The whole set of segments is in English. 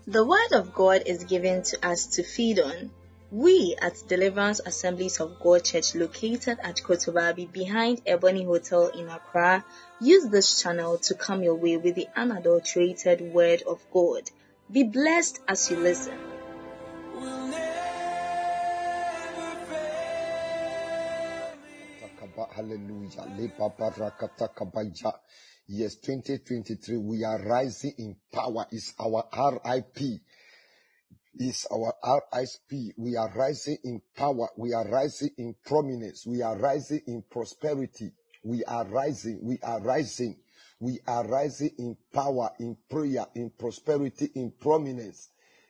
The Word of God is given to us to feed on. We at Deliverance Assemblies of God Church, located at Kotobabi behind Ebony Hotel in Accra, use this channel to come your way with the unadulterated Word of God. Be blessed as you listen. Hallelujah. Yes, 2023, we are rising in power. Is our RIP. Is our RIP. We are rising in power. We are rising in prominence. We are rising in prosperity. We are rising. We are rising. We are rising in power, in prayer, in prosperity, in prominence.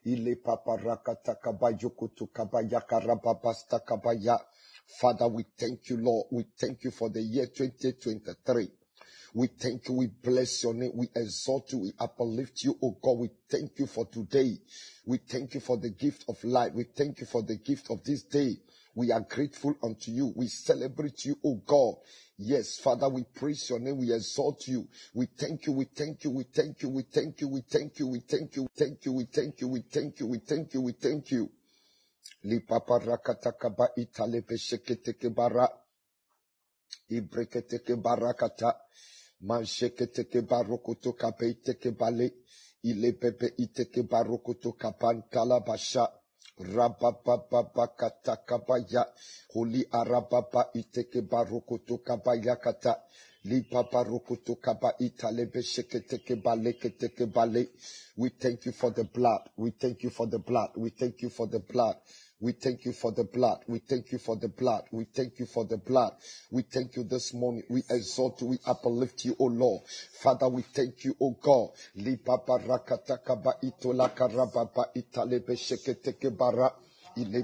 Father, we thank you, Lord. We thank you for the year 2023. We thank you, we bless your name, we exalt you, we uplift you, oh God. We thank you for today. We thank you for the gift of life. We thank you for the gift of this day. We are grateful unto you. We celebrate you, oh God. Yes, Father, we praise your name, we exalt you. We thank you, we thank you, we thank you, we thank you, we thank you, we thank you, thank you, we thank you, we thank you, we thank you, we thank you. Li papa rakatakaba italepe sheketeke bara. Ibreketeke barakata. Mansheketeke barokoto kape iteke bale. Ile pepe iteke barokoto kapantala basha. Rabababa kata kabaya. Holi arababa iteke barokoto kabaya kata. Li papa rokoto kaba italebe sheketeke bale keteke bale. We thank you for the blood. We thank you for the blood. We thank you for the blood. We thank you for the blood. We thank you for the blood. We thank you for the blood. We thank you this morning. We exalt you. We uplift you, O Lord. Father, we thank you, O God. Li papa rakata kaba itola karababa italebe sheketeke bara. We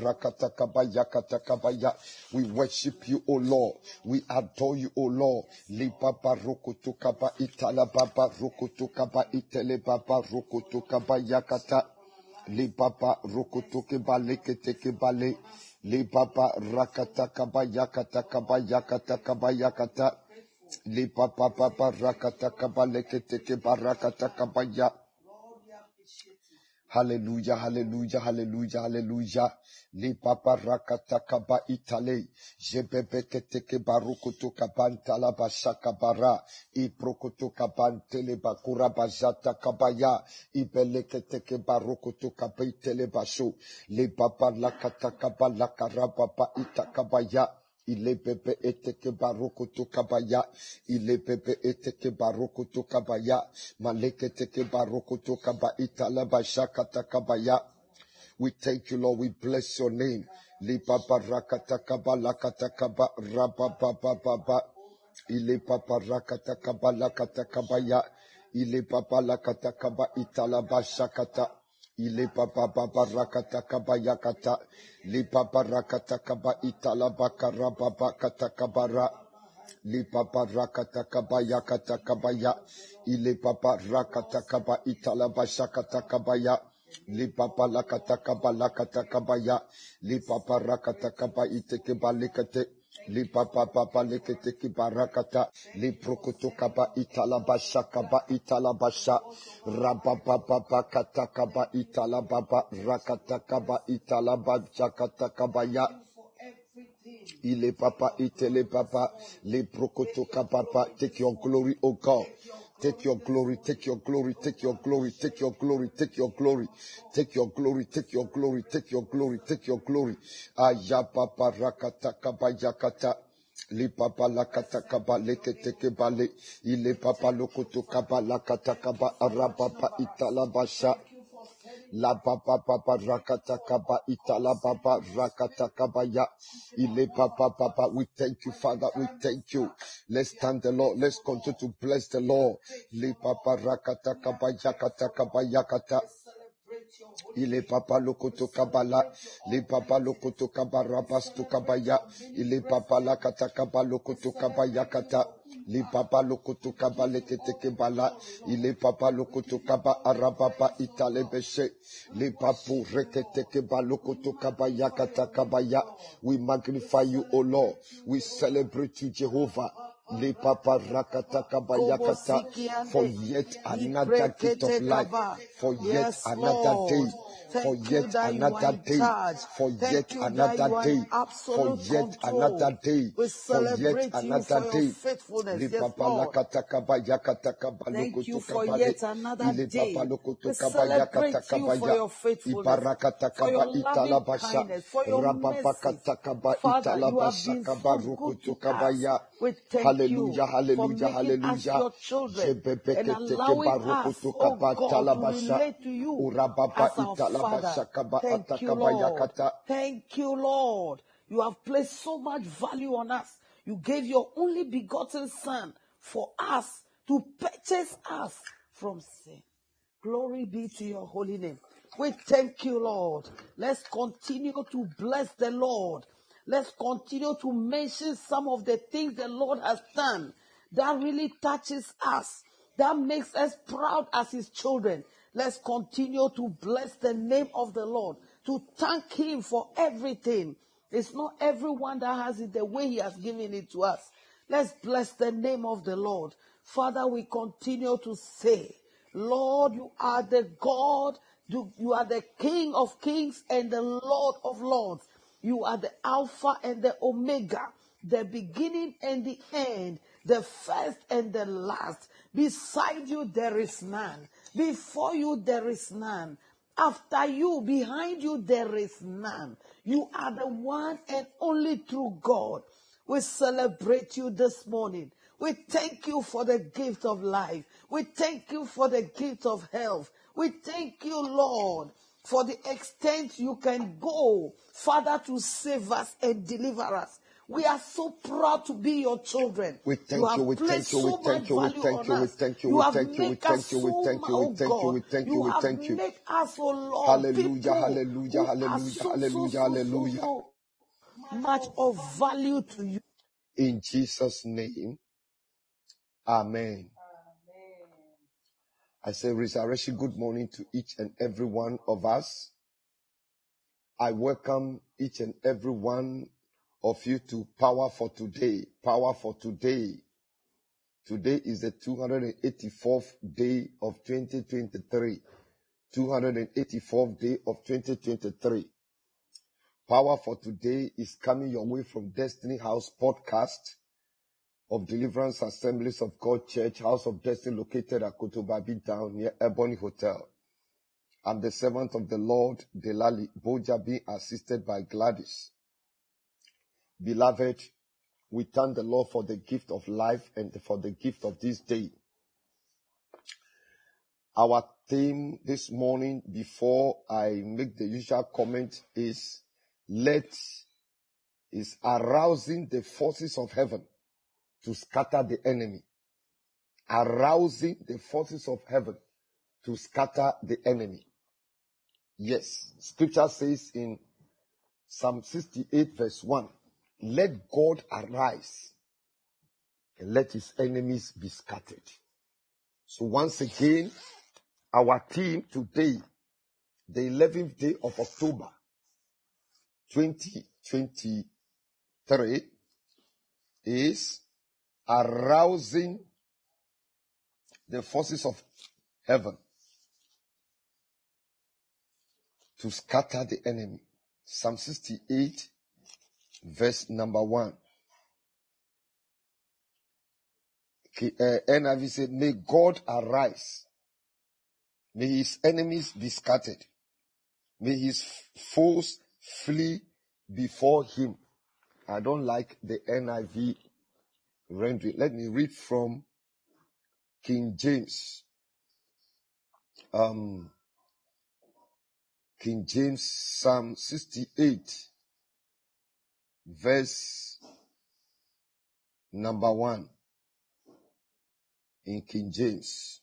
worship you, O Lord. We adore you, O Lord. Li papa rokoto kaba itala baba rokoto kaba itele baba rokoto kaba yakata. Li papa rokoto keba lekete keba le. Li papa rakata kaba yakata kaba yakata kaba yakata. Li papa papa rakata kaba lekete keba rakata kaba ya. Hallelujah, hallelujah, hallelujah, hallelujah. Li papa rakata kaba itale. Jebebekete keba rokoto kabanta la bashaka bara. I prokoto kabantele bakura bajata kabaya. I belekete keba rokoto kabaitele basho. Li papa lakata kaba lakarababa itakabaya. Il est bébé eteke barokoto kabaya. Il est bébé eteke barokoto kabaya. Maleketeke barokoto kaba italaba shakata kabaya. We thank you, Lord. We bless your name. Li papa rakata kaba lakata kaba rababa. Il est papa rakata kaba lakata kabaya. Il est papa lakata kaba italaba shakata. Il est papa baba rakata kaba yakata. Li papa rakata kaba italaba karababa kata kabara. Li papa rakata kaba yakata kabaya. Il est papa rakata kaba italaba shakata kabaya. Li papa lakata kabaya. Li papa rakata kaba iteke balekate. Li papa papa lekete kibarakata. Li prokoto kaba italabasha kaba italabasha. Rababa papa kata kaba italababa rakata kaba italabasha kata kabaya. Il est papa itele papa. Li prokoto kaba. Take your glory, O God. Take your glory, take your glory, take your glory, take your glory, take your glory, take your glory, take your glory, take your glory, take your glory. Ayapapa rakata kaba yakata. Li papa lakata kaba lekete kebale. Il est papa lokoto kaba lakata kaba arababa italabasha. La papa papa rakata kaba itala papa rakata kabaya. Ile papa papa. We thank you, Father. We thank you. Let's thank the Lord. Let's continue to bless the Lord. Le papa rakata kabaya kata kabaya kata. Il est papa lokoto kabala. Le papa lokoto kabarabastu kabaya. Il est papa la kata kabalokoto kabaya kata. Li papa lokoto kaba lekete kebala. Il est papa lokoto kaba arababa italebeshe. Li papu rekete keba lokoto kaba yakata kabaya. We magnify you, O Lord. We celebrate you, Jehovah. Le papa rakataka bayakata, for yet another gift of life, for yet another day, for yet another day, for yet another day, for yet another day, for yet another day. Le papa lakataka bayakataka balokotoka bale, ile papa lokotoka bayakataka baya, ibarakataka ba italabasha, rababakataka ba italabasha kabarokotoka baya. Hallelujah, hallelujah, hallelujah. And allowing us, oh God, to relate to you as our Father. Thank you, Lord. Thank you, Lord. You have placed so much value on us. You gave your only begotten Son for us to purchase us from sin. Glory be to your holy name. We thank you, Lord. Let's continue to bless the Lord. Let's continue to mention some of the things the Lord has done that really touches us, that makes us proud as his children. Let's continue to bless the name of the Lord, to thank him for everything. It's not everyone that has it the way he has given it to us. Let's bless the name of the Lord. Father, we continue to say, Lord, you are the God, you are the King of kings and the Lord of lords. You are the Alpha and the Omega, the beginning and the end, the first and the last. Beside you, there is none. Before you, there is none. After you, behind you, there is none. You are the one and only true God. We celebrate you this morning. We thank you for the gift of life. We thank you for the gift of health. We thank you, Lord, for the extent you can go, Father, to save us and deliver us. We are so proud to be your children. We thank you, we thank you, we thank you, we thank you, we thank you, we thank you, we thank you, we thank you, we thank you, we thank you, we thank you. Make us, oh Lord, hallelujah, hallelujah, hallelujah, hallelujah, hallelujah. So much of value to you. In Jesus' name, amen. I say resurrection, good morning to each and every one of us. I welcome each and every one of you to Power for Today. Power for Today. Today is the 284th day of 2023. 284th day of 2023. Power for Today is coming your way from Destiny House Podcast of Deliverance Assemblies of God Church, House of Destiny, located at Kotobabi Down near Ebony Hotel. I'm the servant of the Lord, Delali Boja, being assisted by Gladys. Beloved, we thank the Lord for the gift of life and for the gift of this day. Our theme this morning, before I make the usual comment, is arousing the forces of heaven to scatter the enemy. Arousing the forces of heaven to scatter the enemy. Yes, scripture says in Psalm 68 verse 1, let God arise and let his enemies be scattered. So once again, our theme today, the 11th day of October 2023, is arousing the forces of heaven to scatter the enemy. Psalm 68 verse number 1. NIV said, may God arise. May his enemies be scattered. May his foes flee before him. I don't like the NIV rendering. Let me read from King James. King James, Psalm 68, verse number 1. In King James.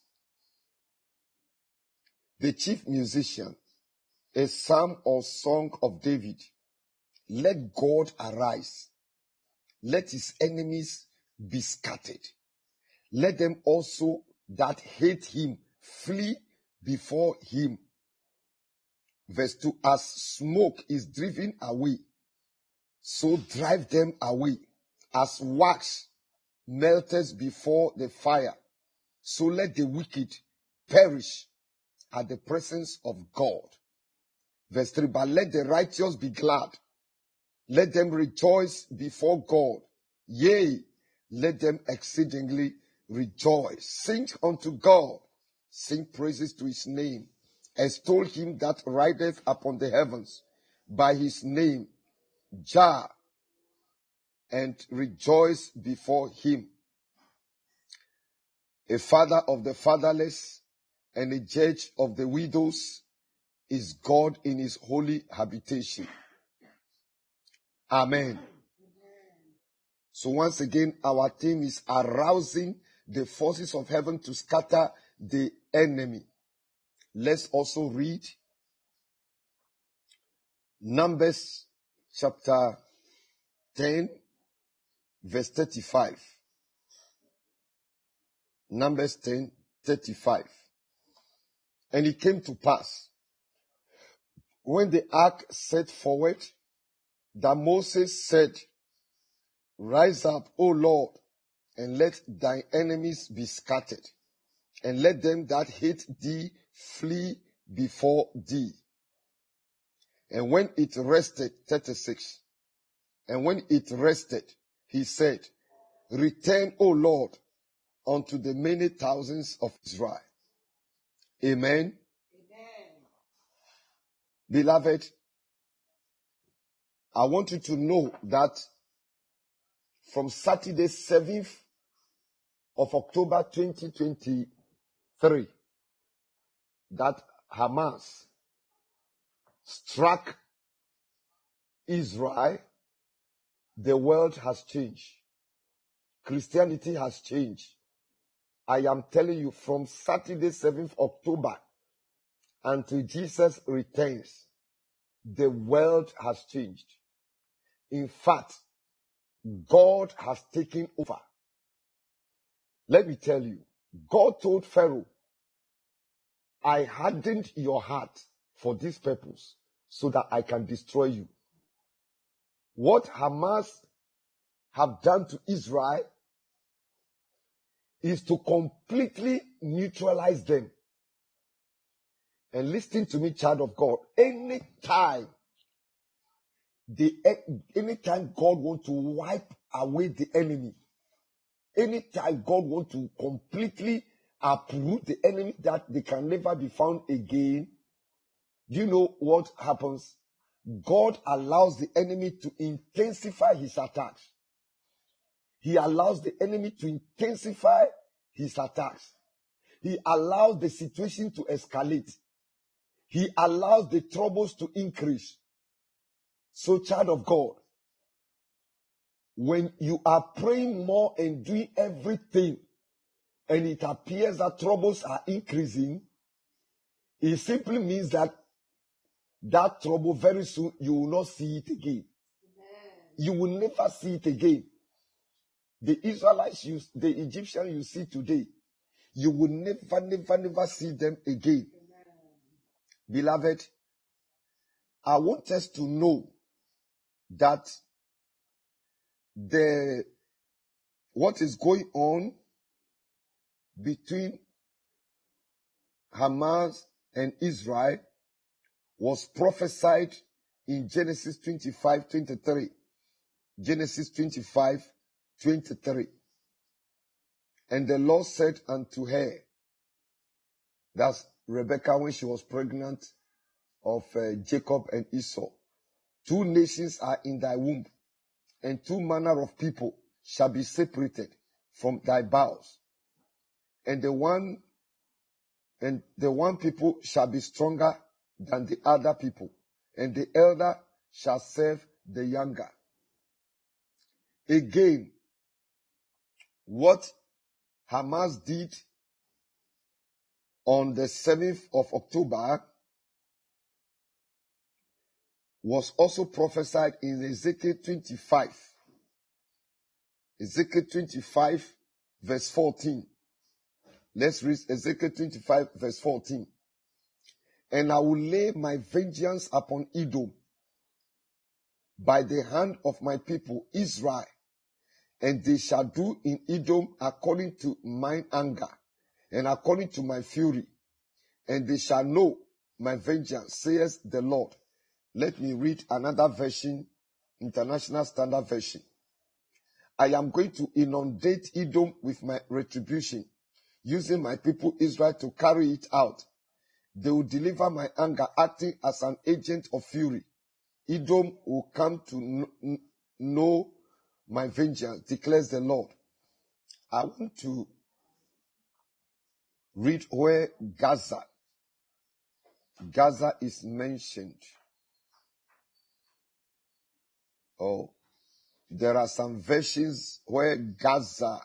The chief musician, a psalm or song of David. Let God arise. Let his enemies be scattered. Let them also that hate him flee before him. Verse 2, as smoke is driven away, so drive them away. As wax melteth before the fire, so let the wicked perish at the presence of God. Verse 3, but let the righteous be glad. Let them rejoice before God. Yea, let them exceedingly rejoice. Sing unto God. Sing praises to his name. Extol him that rideth upon the heavens by his name, Jah, and rejoice before him. A father of the fatherless and a judge of the widows is God in his holy habitation. Amen. So once again, our theme is arousing the forces of heaven to scatter the enemy. Let's also read Numbers chapter 10, verse 35. Numbers 10, 35. And it came to pass, when the ark set forward, that Moses said, rise up, O Lord, and let thy enemies be scattered, and let them that hate thee flee before thee. And when it rested, 36, and when it rested, he said, return, O Lord, unto the many thousands of Israel. Amen. Beloved, I want you to know that from Saturday, 7th of October 2023, that Hamas struck Israel, the world has changed. Christianity has changed. I am telling you, from Saturday, 7th October, until Jesus returns, the world has changed. In fact, God has taken over. Let me tell you, God told Pharaoh, I hardened your heart for this purpose so that I can destroy you. What Hamas have done to Israel is to completely neutralize them. And listen to me, child of God, anytime God wants to wipe away the enemy, anytime God wants to completely uproot the enemy that they can never be found again, do you know what happens? God allows the enemy to intensify his attacks. He allows the enemy to intensify his attacks. He allows the situation to escalate. He allows the troubles to increase. So, child of God, when you are praying more and doing everything, and it appears that troubles are increasing, it simply means that trouble very soon you will not see it again. You will never see it again. The Israelites, the Egyptians you see today, you will never see them again. Beloved, I want us to know that what is going on between Hamas and Israel was prophesied in Genesis 25:23. Genesis 25:23. And the Lord said unto her, that's Rebekah when she was pregnant of Jacob and Esau, two nations are in thy womb, and two manner of people shall be separated from thy bowels. And the one people shall be stronger than the other people, and the elder shall serve the younger. Again, what Hamas did on the 7th of October was also prophesied in Ezekiel 25. Ezekiel 25 verse 14. Let's read Ezekiel 25 verse 14. And I will lay my vengeance upon Edom by the hand of my people Israel, And they shall do in Edom according to mine anger, and according to my fury. And they shall know my vengeance, says the Lord. Let me read another version, International Standard Version. I am going to inundate Edom with my retribution, using my people Israel to carry it out. They will deliver my anger, acting as an agent of fury. Edom will come to know my vengeance, declares the Lord. I want to read where Gaza is mentioned. Oh, there are some versions where Gaza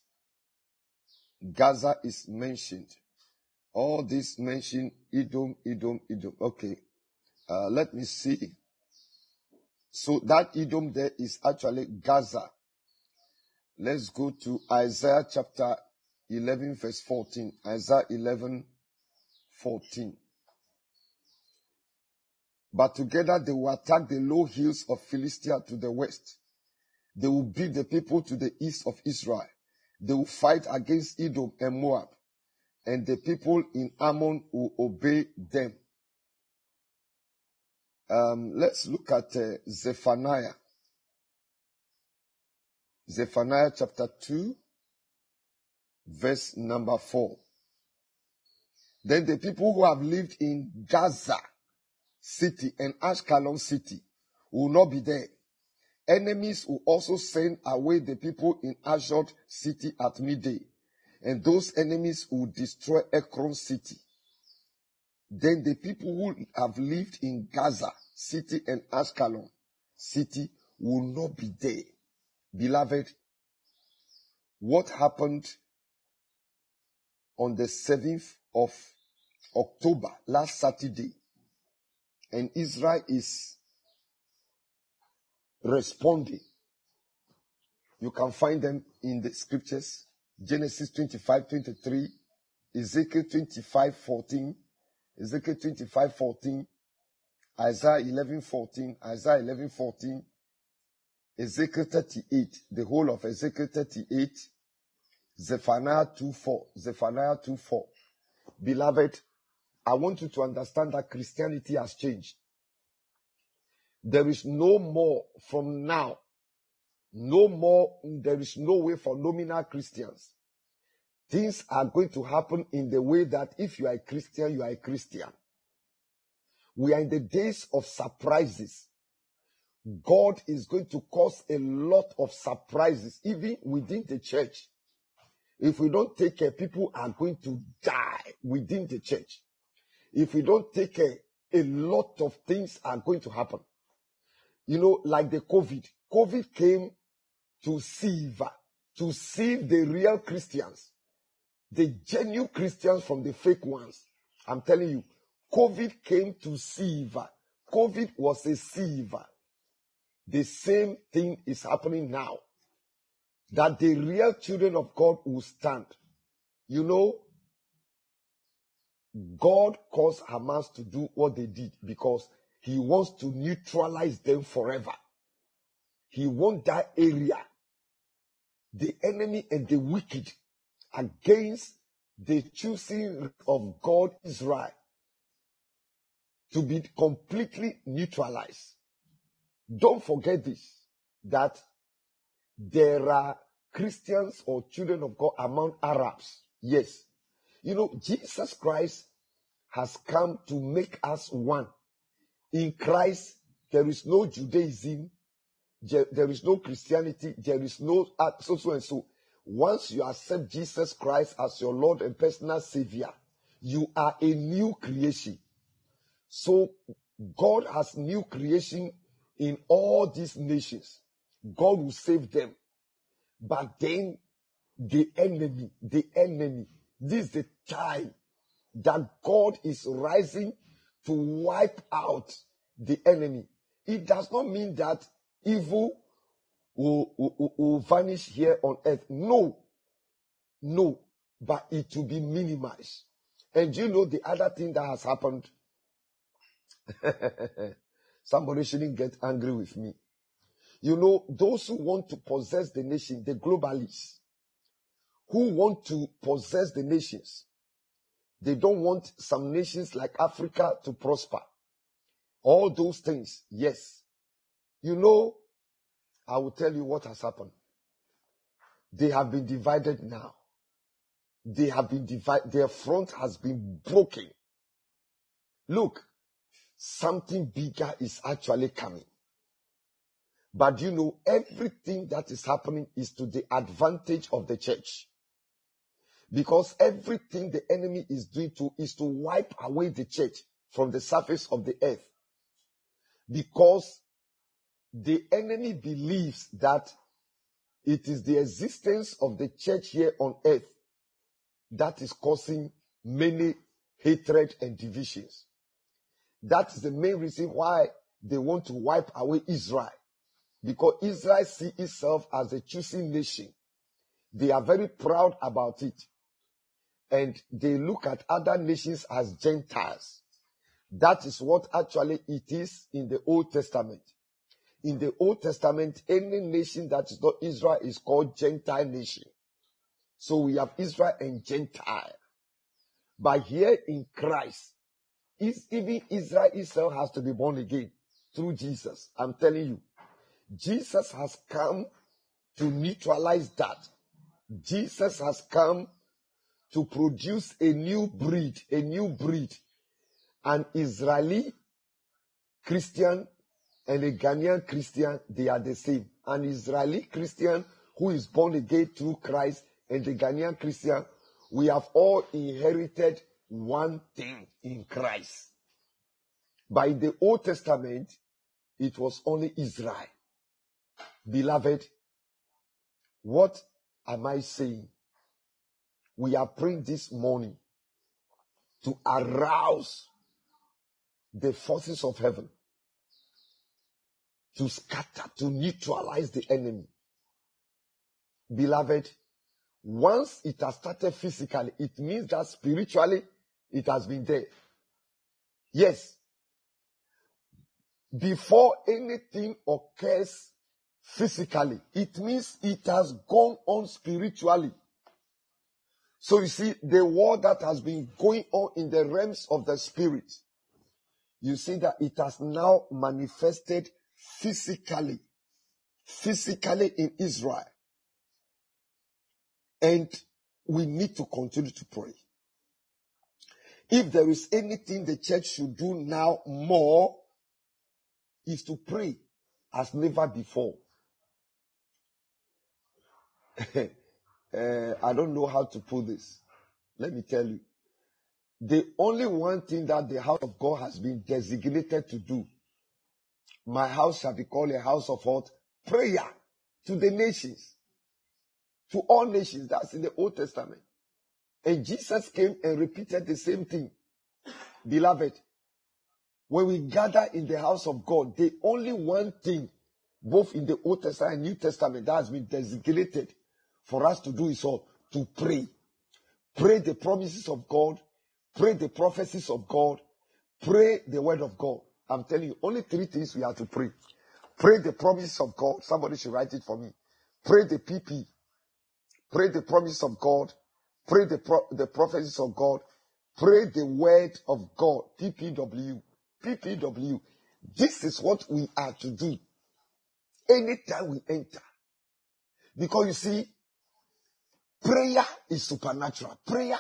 is mentioned. All this mention Edom. Okay, let me see. So that Edom there is actually Gaza. Let's go to Isaiah chapter 11 verse 14. Isaiah 11:14. But together they will attack the low hills of Philistia to the west. They will beat the people to the east of Israel. They will fight against Edom and Moab, and the people in Ammon will obey them. Let's look at Zephaniah. Zephaniah chapter 2, verse number 4. Then the people who have lived in Gaza city and Ashkelon city will not be there. Enemies will also send away the people in Ashdod city at midday, and those enemies will destroy Ekron city. Then the people who have lived in Gaza city and Ashkelon city will not be there. Beloved, what happened on the 7th of October, last Saturday, and Israel is responding. You can find them in the scriptures. Genesis 25:23, Ezekiel 25:14, Ezekiel 25:14, Isaiah 11:14, Isaiah 11:14, Ezekiel 38, the whole of Ezekiel 38, Zephaniah 2:4, Zephaniah 2:4. Beloved, I want you to understand that Christianity has changed. There is no more from now. No more, there is no way for nominal Christians. Things are going to happen in the way that if you are a Christian, you are a Christian. We are in the days of surprises. God is going to cause a lot of surprises, even within the church. If we don't take care, people are going to die within the church. If we don't take care, a lot of things are going to happen. You know, like the COVID. COVID came to sieve the real Christians, the genuine Christians from the fake ones. I'm telling you, COVID came to sieve. COVID was a sieve. The same thing is happening now. That the real children of God will stand. You know, God caused Hamas to do what they did because he wants to neutralize them forever. He wants that area, the enemy and the wicked, against the choosing of God, Israel, to be completely neutralized. Don't forget this, that there are Christians or children of God among Arabs. Yes. You know, Jesus Christ has come to make us one. In Christ, there is no Judaism, there is no Christianity, there is no so and so. Once you accept Jesus Christ as your Lord and personal Savior, you are a new creation. So God has new creation in all these nations. God will save them. But then the enemy, this is the time that God is rising to wipe out the enemy. It does not mean that evil will vanish here on earth. No, but it will be minimized. And you know the other thing that has happened? Somebody shouldn't get angry with me. You know, those who want to possess the nation, the globalists, who want to possess the nations, they don't want some nations like Africa to prosper. All those things, yes. You know, I will tell you what has happened. They have been divided now. They have been divided. Their front has been broken. Look, something bigger is actually coming. But you know, everything that is happening is to the advantage of the church. Because everything the enemy is doing is to wipe away the church from the surface of the earth. Because the enemy believes that it is the existence of the church here on earth that is causing many hatred and divisions. That is the main reason why they want to wipe away Israel. Because Israel sees itself as a choosing nation. They are very proud about it. And they look at other nations as Gentiles. That is what actually it is in the Old Testament. In the Old Testament, any nation that is not Israel is called Gentile nation. So we have Israel and Gentile. But here in Christ, even Israel itself has to be born again through Jesus. I'm telling you, Jesus has come to neutralize that. Jesus has come to produce a new breed, An Israeli Christian and a Ghanaian Christian, they are the same. An Israeli Christian who is born again through Christ and the Ghanaian Christian, we have all inherited one thing in Christ. By the Old Testament, it was only Israel. Beloved, what am I saying? We are praying this morning to arouse the forces of heaven, to scatter, to neutralize the enemy. Beloved, once it has started physically, it means that spiritually it has been there. Yes. Before anything occurs physically, it means it has gone on spiritually. So you see, the war that has been going on in the realms of the spirit, you see that it has now manifested physically in Israel. And we need to continue to pray. If there is anything the church should do now more, is to pray as never before. I don't know how to put this. Let me tell you. The only one thing that the house of God has been designated to do, my house shall be called a house of what? Prayer to the nations. To all nations. That's in the Old Testament. And Jesus came and repeated the same thing. Beloved, when we gather in the house of God, the only one thing, both in the Old Testament and New Testament, that has been designated for us to do is all to pray. Pray the promises of God. Pray the prophecies of God. Pray the word of God. I'm telling you, only 3 things we have to pray. Pray the promises of God. Somebody should write it for me. Pray the PP. Pray the promises of God. Pray the prophecies of God. Pray the word of God. PPW. PPW. This is what we are to do anytime we enter. Because you see, prayer is supernatural. Prayer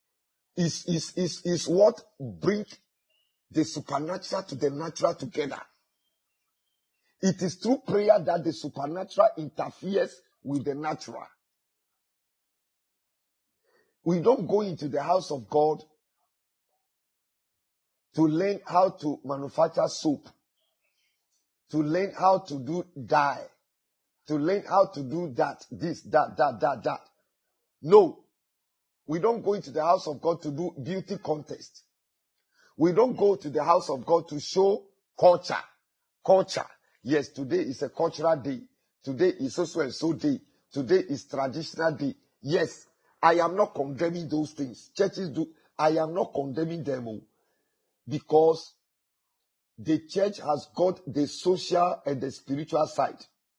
is what brings the supernatural to the natural together. It is through prayer that the supernatural interferes with the natural. We don't go into the house of God to learn how to manufacture soap, to learn how to do dye, to learn how to do that, this, that. No. We don't go into the house of God to do beauty contest. We don't go to the house of God to show culture. Culture. Yes, today is a cultural day. Today is so and so day. Today is traditional day. Yes, I am not condemning those things. Churches do. I am not condemning them. Because the church has got the social and the spiritual side.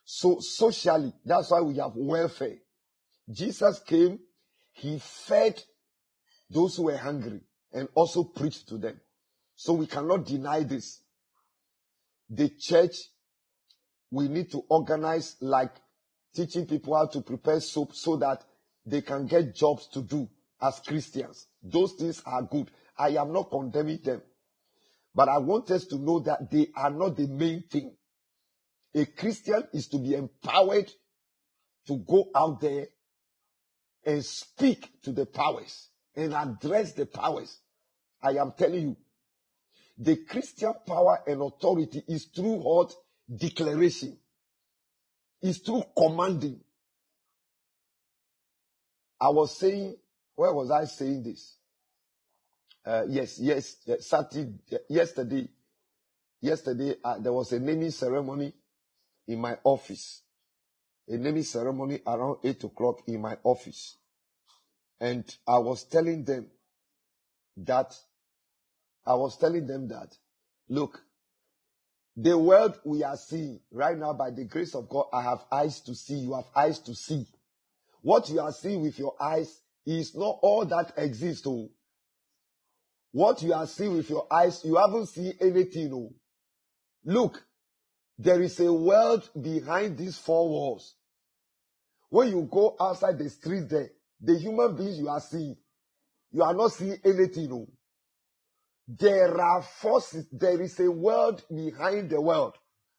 So socially, that's why we have welfare. Jesus came, he fed those who were hungry and also preached to them. So we cannot deny this. The church, we need to organize like teaching people how to prepare soap so that they can get jobs to do as Christians. Those things are good. I am not condemning them. But I want us to know that they are not the main thing. A Christian is to be empowered to go out there and speak to the powers and address the powers. I am telling you, the Christian power and authority is through what? Declaration. It's through commanding. I was saying, where was I saying this? Yesterday, there was a naming ceremony in my office. A naming ceremony around 8 o'clock in my office. And I was telling them that, look, the world we are seeing right now, by the grace of God, I have eyes to see, you have eyes to see. What you are seeing with your eyes is not all that exists. Oh. What you are seeing with your eyes, you haven't seen anything. Oh. Look, there is a world behind these four walls. When you go outside the street there, the human beings you are seeing, you are not seeing anything. Oh. There are forces, there is a world behind the world.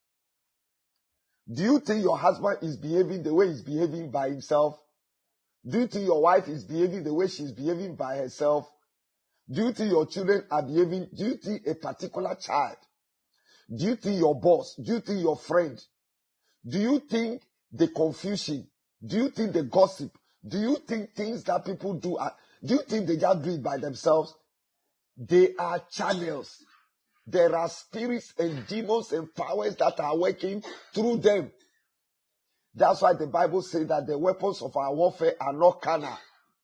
Do you think your husband is behaving the way he's behaving by himself? Do you think your wife is behaving the way she's behaving by herself? Do you think your children are behaving? Do you think a particular child? Do you think your boss? Do you think your friend? Do you think the confusion? Do you think the gossip? Do you think things that people do? Do you think they just do it by themselves? They are channels. There are spirits and demons and powers that are working through them. That's why the Bible says that the weapons of our warfare are not carnal,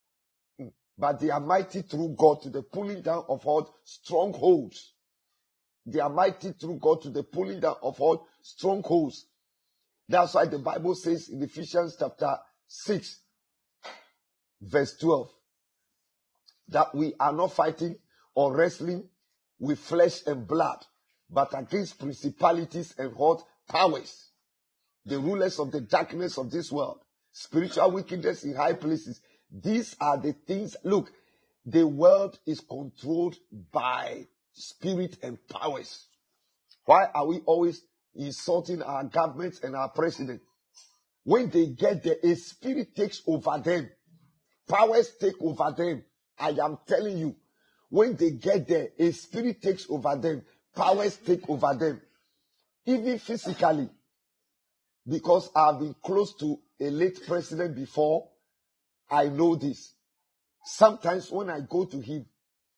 but they are mighty through God to the pulling down of all strongholds. They are mighty through God to the pulling down of all strongholds. That's why the Bible says in Ephesians chapter 6, verse 12, that we are not fighting or wrestling with flesh and blood, but against principalities and what? Powers. The rulers of the darkness of this world, spiritual wickedness in high places. These are the things. Look, the world is controlled by spirit and powers. Why are we always insulting our government and our president? When they get there, a spirit takes over them. Powers take over them. I am telling you, when they get there, a spirit takes over them. Powers take over them. Even physically. Because I've been close to a late president before, I know this. Sometimes when I go to him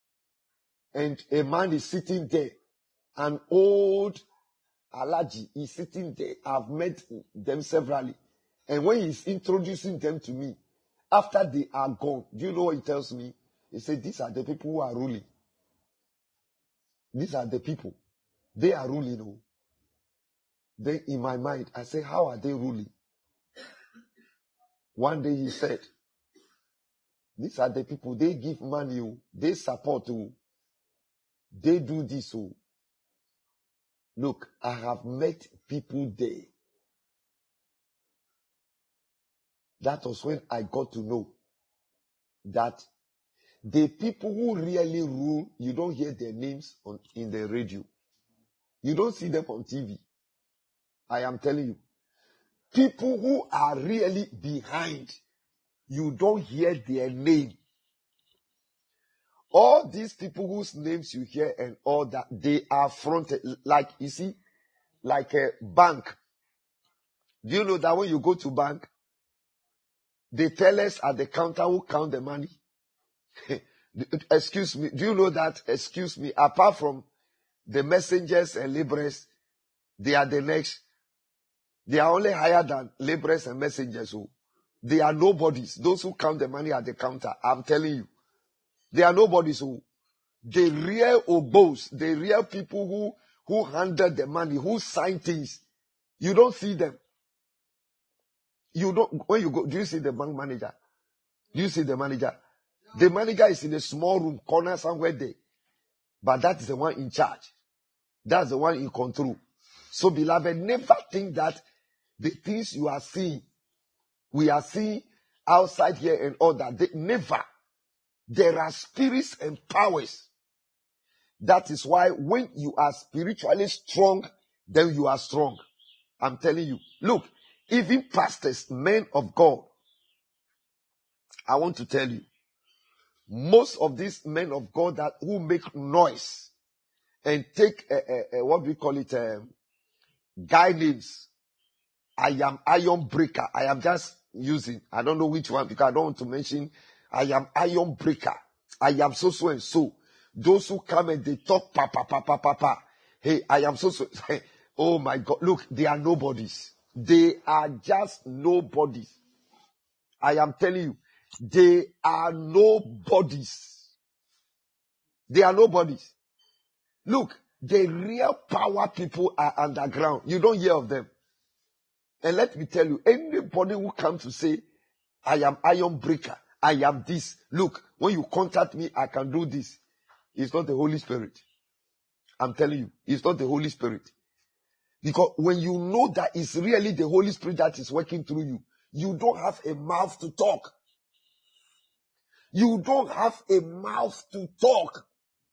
and a man is sitting there, an old Alaji is sitting there, I've met them severally. And when he's introducing them to me, after they are gone, do you know what he tells me? He said, these are the people who are ruling. These are the people. They are ruling. Oh. Then in my mind, I say, how are they ruling? One day he said, these are the people, they give money, oh. They support, oh. They do this. Oh. Look, I have met people there. That was when I got to know that the people who really rule, you don't hear their names in the radio. You don't see them on TV. I am telling you. People who are really behind, you don't hear their name. All these people whose names you hear and all that, they are fronted. Like, you see, like a bank. Do you know that when you go to bank, the tellers at the counter who count the money? Excuse me. Do you know that? Excuse me. Apart from the messengers and laborers, they are the next. They are only higher than laborers and messengers. Who they are nobodies. Those who count the money at the counter. I'm telling you, they are nobodies. Who the real obos, the real people who handle the money, who sign things. You don't see them. You don't, when you go, do you see the bank manager? Do you see the manager? The manager is in a small room, corner somewhere there. But that is the one in charge. That's the one in control. So beloved, never think that the things you are seeing, we are seeing outside here and all that. Never. There are spirits and powers. That is why when you are spiritually strong, then you are strong. I'm telling you. Look, even pastors, men of God, I want to tell you, most of these men of God that who make noise and take what we call it, guy names. I am iron breaker. I am just using. I don't know which one because I don't want to mention. I am iron breaker. I am so and so. Those who come and they talk pa. Hey, I am so. Oh my God! Look, they are nobodies. They are just nobodies. I am telling you, they are nobodies. They are nobodies. Look, the real power people are underground. You don't hear of them. And let me tell you, anybody who comes to say, I am iron breaker, I am this. Look, when you contact me, I can do this. It's not the Holy Spirit. I'm telling you, it's not the Holy Spirit. Because when you know that it's really the Holy Spirit that is working through you, you don't have a mouth to talk. You don't have a mouth to talk.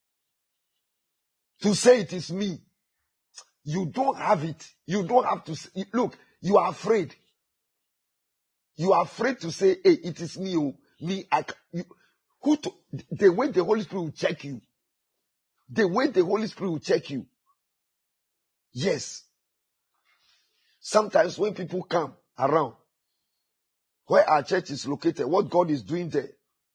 To say it is me. You don't have it. You don't have to say, look, you are afraid. You are afraid to say, hey, it is me. The way the Holy Spirit will check you. The way the Holy Spirit will check you. Yes. Sometimes when people come around, where our church is located, what God is doing there.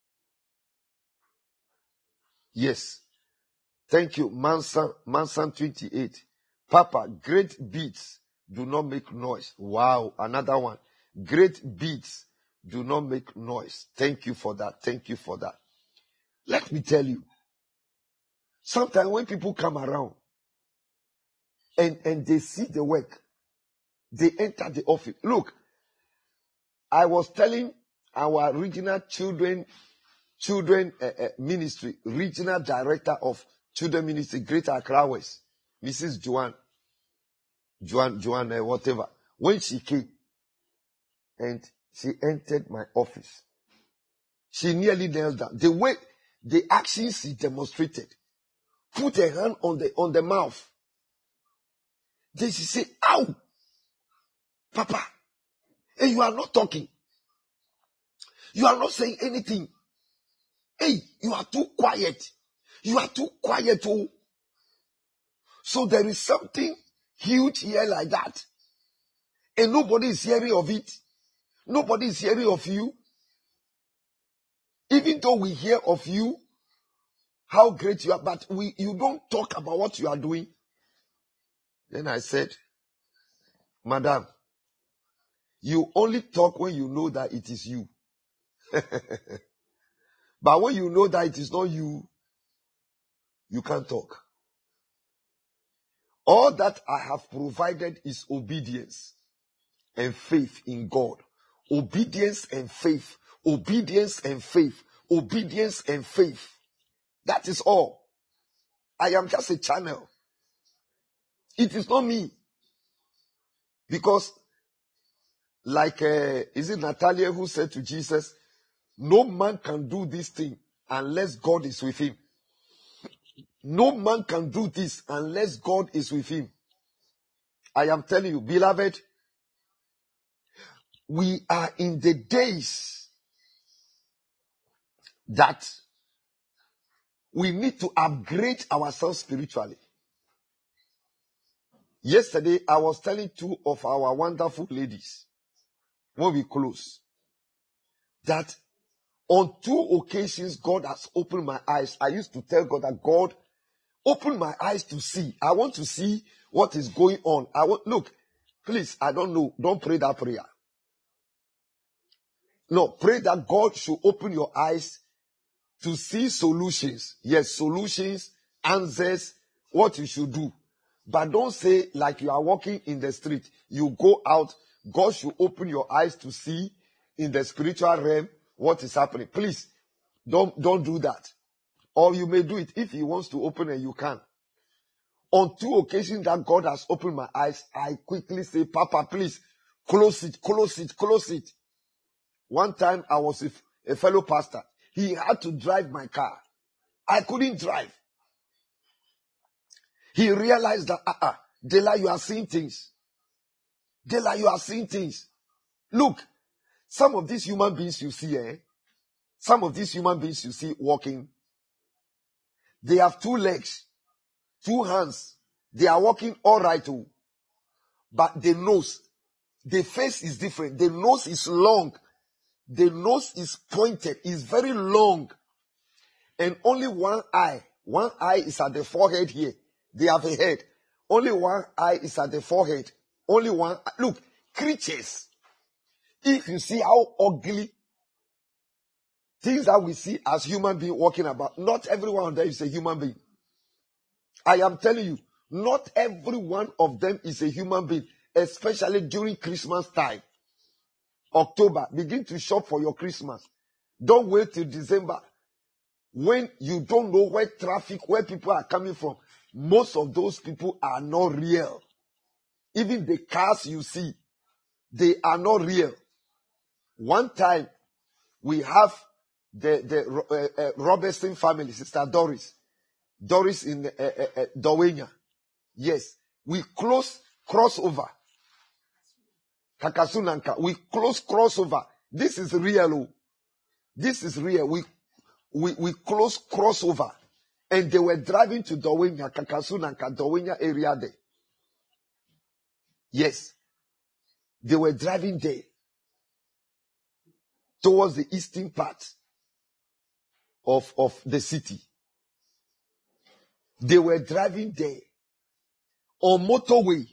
Yes. Thank you. Manson 28. Papa, great beats do not make noise. Wow. Another one. Great beats do not make noise. Thank you for that. Thank you for that. Let me tell you. Sometimes when people come around and they see the work, they enter the office. Look, I was telling our regional children ministry, regional director of children ministry, Greater Accra West, Mrs. Joanne, whatever, when she came and she entered my office, she nearly knelt down. The way, the actions she demonstrated, put her hand on the mouth. Then she said, ow, Papa, hey, you are not talking. You are not saying anything. Hey, you are too quiet. You are too quiet. Oh. So there is something huge here like that. And nobody is hearing of it. Nobody is hearing of you. Even though we hear of you, how great you are, but you don't talk about what you are doing. Then I said, Madam, you only talk when you know that it is you. But when you know that it is not you, you can't talk. All that I have provided is obedience and faith in God. Obedience and faith. Obedience and faith. Obedience and faith. That is all. I am just a channel. It is not me. Because, like, is it Natalia who said to Jesus, no man can do this thing unless God is with him. No man can do this unless God is with him. I am telling you, beloved, we are in the days that we need to upgrade ourselves spiritually. Yesterday, I was telling two of our wonderful ladies, when we close, that on 2 occasions, God has opened my eyes. I used to tell God that God, open my eyes to see. I want to see what is going on. Look, please, I don't know. Don't pray that prayer. No, pray that God should open your eyes to see solutions. Yes, solutions, answers, what you should do. But don't say like you are walking in the street. You go out, God should open your eyes to see in the spiritual realm what is happening. Please, don't do that. Or you may do it if he wants to open and you can. On 2 occasions that God has opened my eyes, I quickly say, Papa, please, close it, close it, close it. One time I was with a fellow pastor. He had to drive my car. I couldn't drive. He realized that, Dela, you are seeing things. Dela, you are seeing things. Look, some of these human beings you see, some of these human beings you see walking, they have 2 legs, 2 hands. They are walking all right, too. But the nose, the face is different. The nose is long. The nose is pointed, is very long. And only one eye is at the forehead here. They have a head. Only one eye is at the forehead. Only one eye. Look, creatures. If you see how ugly things that we see as human beings walking about, not every one of them is a human being. I am telling you, not every one of them is a human being, especially during Christmas time. October, begin to shop for your Christmas. Don't wait till December when you don't know where people are coming from. Most of those people are not real. Even the cars you see, they are not real. One time, we have the Robertson family, Sister Doris in Dawenya. Yes, we close crossover. Kakasunanka, we close crossover. This is real. This is real. We close crossover. And they were driving to Dawenya, Kakasunanka, Dawenya area there. Yes. They were driving there. Towards the eastern part of the city. They were driving there. On motorway.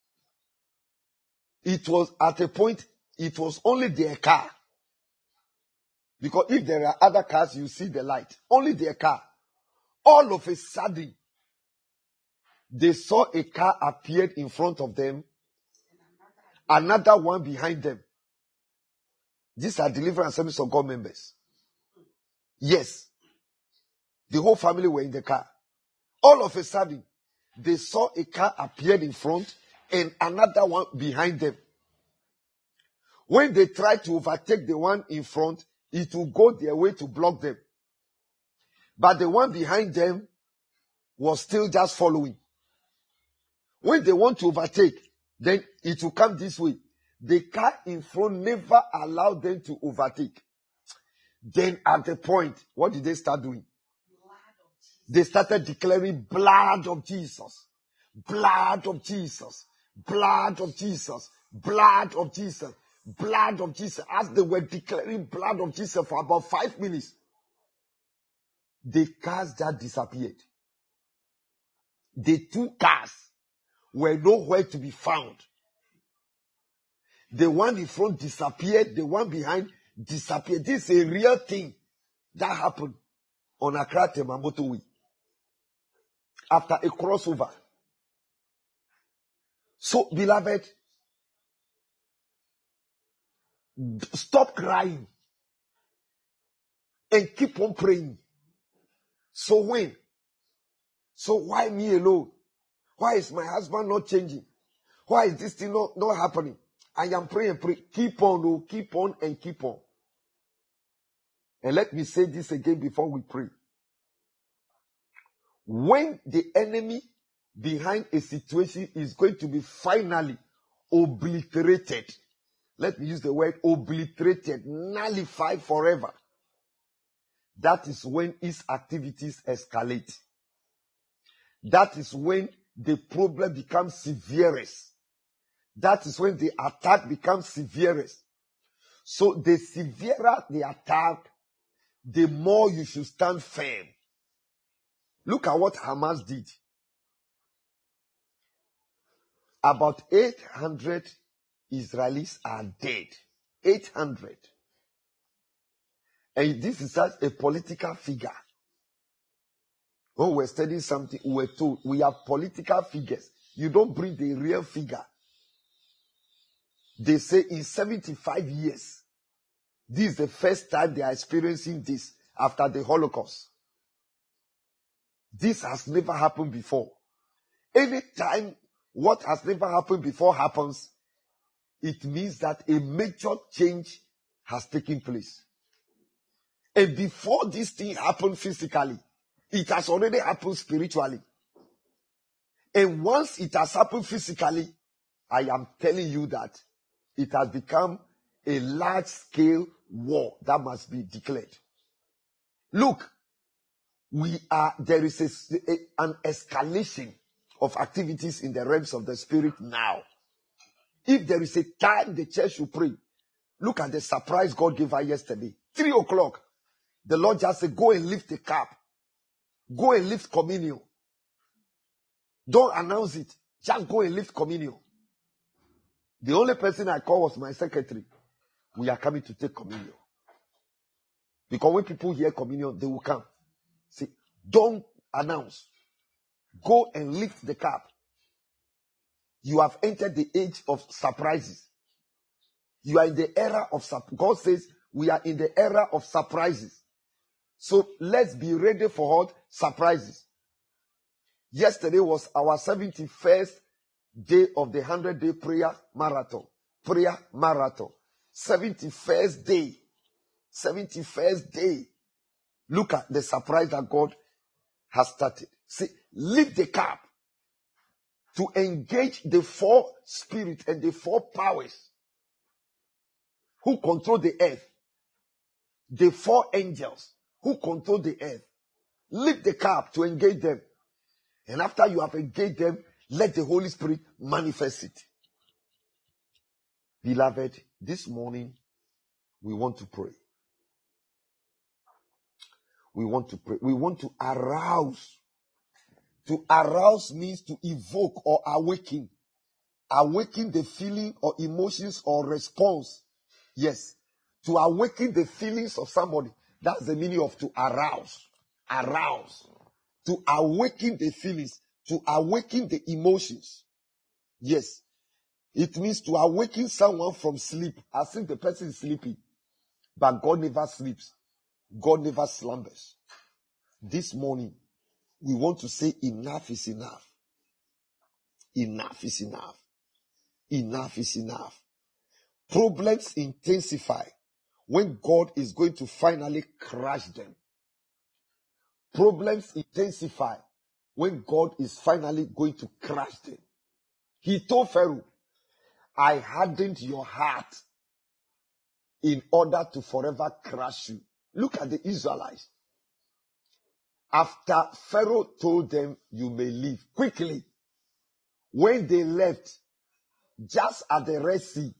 It was at a point, it was only their car. Because if there are other cars, you see the light. Only their car. All of a sudden, they saw a car appeared in front of them. Another one behind them. These are Deliverance Assemblies of God members. Yes. The whole family were in the car. All of a sudden, they saw a car appeared in front and another one behind them. When they tried to overtake the one in front, it will go their way to block them. But the one behind them was still just following. When they want to overtake, then it will come this way. The car in front never allowed them to overtake. Then at the point, what did they start doing? They started declaring blood of Jesus. Blood of Jesus. Blood of Jesus. Blood of Jesus. Blood of Jesus. As they were declaring blood of Jesus for about 5 minutes, the cars that disappeared. The 2 cars were nowhere to be found. The one in front disappeared. The one behind disappeared. This is a real thing that happened on Accra Tema motorway. After a crossover. So, beloved, stop crying and keep on praying. So when? So why me alone? Why is my husband not changing? Why is this thing not happening? I am praying and praying. Keep on, keep on and keep on. And let me say this again before we pray. When the enemy behind a situation is going to be finally obliterated, let me use the word obliterated, nullified forever, that is when his activities escalate. That is when the problem becomes severest. That is when the attack becomes severest. So the severer the attack, the more you should stand firm. Look at what Hamas did. About 800 Israelis are dead. 800. And this is such a political figure. When we're studying something, we're told we have political figures. You don't bring the real figure. They say in 75 years, this is the first time they are experiencing this after the Holocaust. This has never happened before. Anytime what has never happened before happens, it means that a major change has taken place. And before this thing happened physically, it has already happened spiritually. And once it has happened physically, I am telling you that it has become a large-scale war that must be declared. Look, there is an escalation of activities in the realms of the spirit now. If there is a time the church should pray, look at the surprise God gave her yesterday. 3 o'clock, the Lord just said, go and lift the cup. Go and lift communion. Don't announce it. Just go and lift communion. The only person I called was my secretary. We are coming to take communion. Because when people hear communion, they will come. See, don't announce. Go and lift the cup. You have entered the age of surprises. You are in the era of surprises. God says we are in the era of surprises. So let's be ready for what? Surprises. Yesterday was our 71st day of the 100-day prayer marathon. 71st day. 71st day. Look at the surprise that God has started. See, lift the cup to engage the 4 spirits and the 4 powers who control the earth. The 4 angels who control the earth. Lift the cup to engage them. And after you have engaged them, let the Holy Spirit manifest it. Beloved, this morning, we want to pray. We want to pray. We want to arouse. To arouse means to evoke or awaken. Awaken the feeling or emotions or response. Yes. To awaken the feelings of somebody. That's the meaning of to arouse. Arouse. To awaken the feelings. To awaken the emotions. Yes. It means to awaken someone from sleep. As if the person is sleeping. But God never sleeps. God never slumbers. This morning, we want to say enough is enough. Enough is enough. Enough is enough. Problems intensify when God is going to finally crush them. Problems intensify when God is finally going to crush them. He told Pharaoh, I hardened your heart in order to forever crush you. Look at the Israelites. After Pharaoh told them, you may leave quickly. When they left, just at the Red Sea,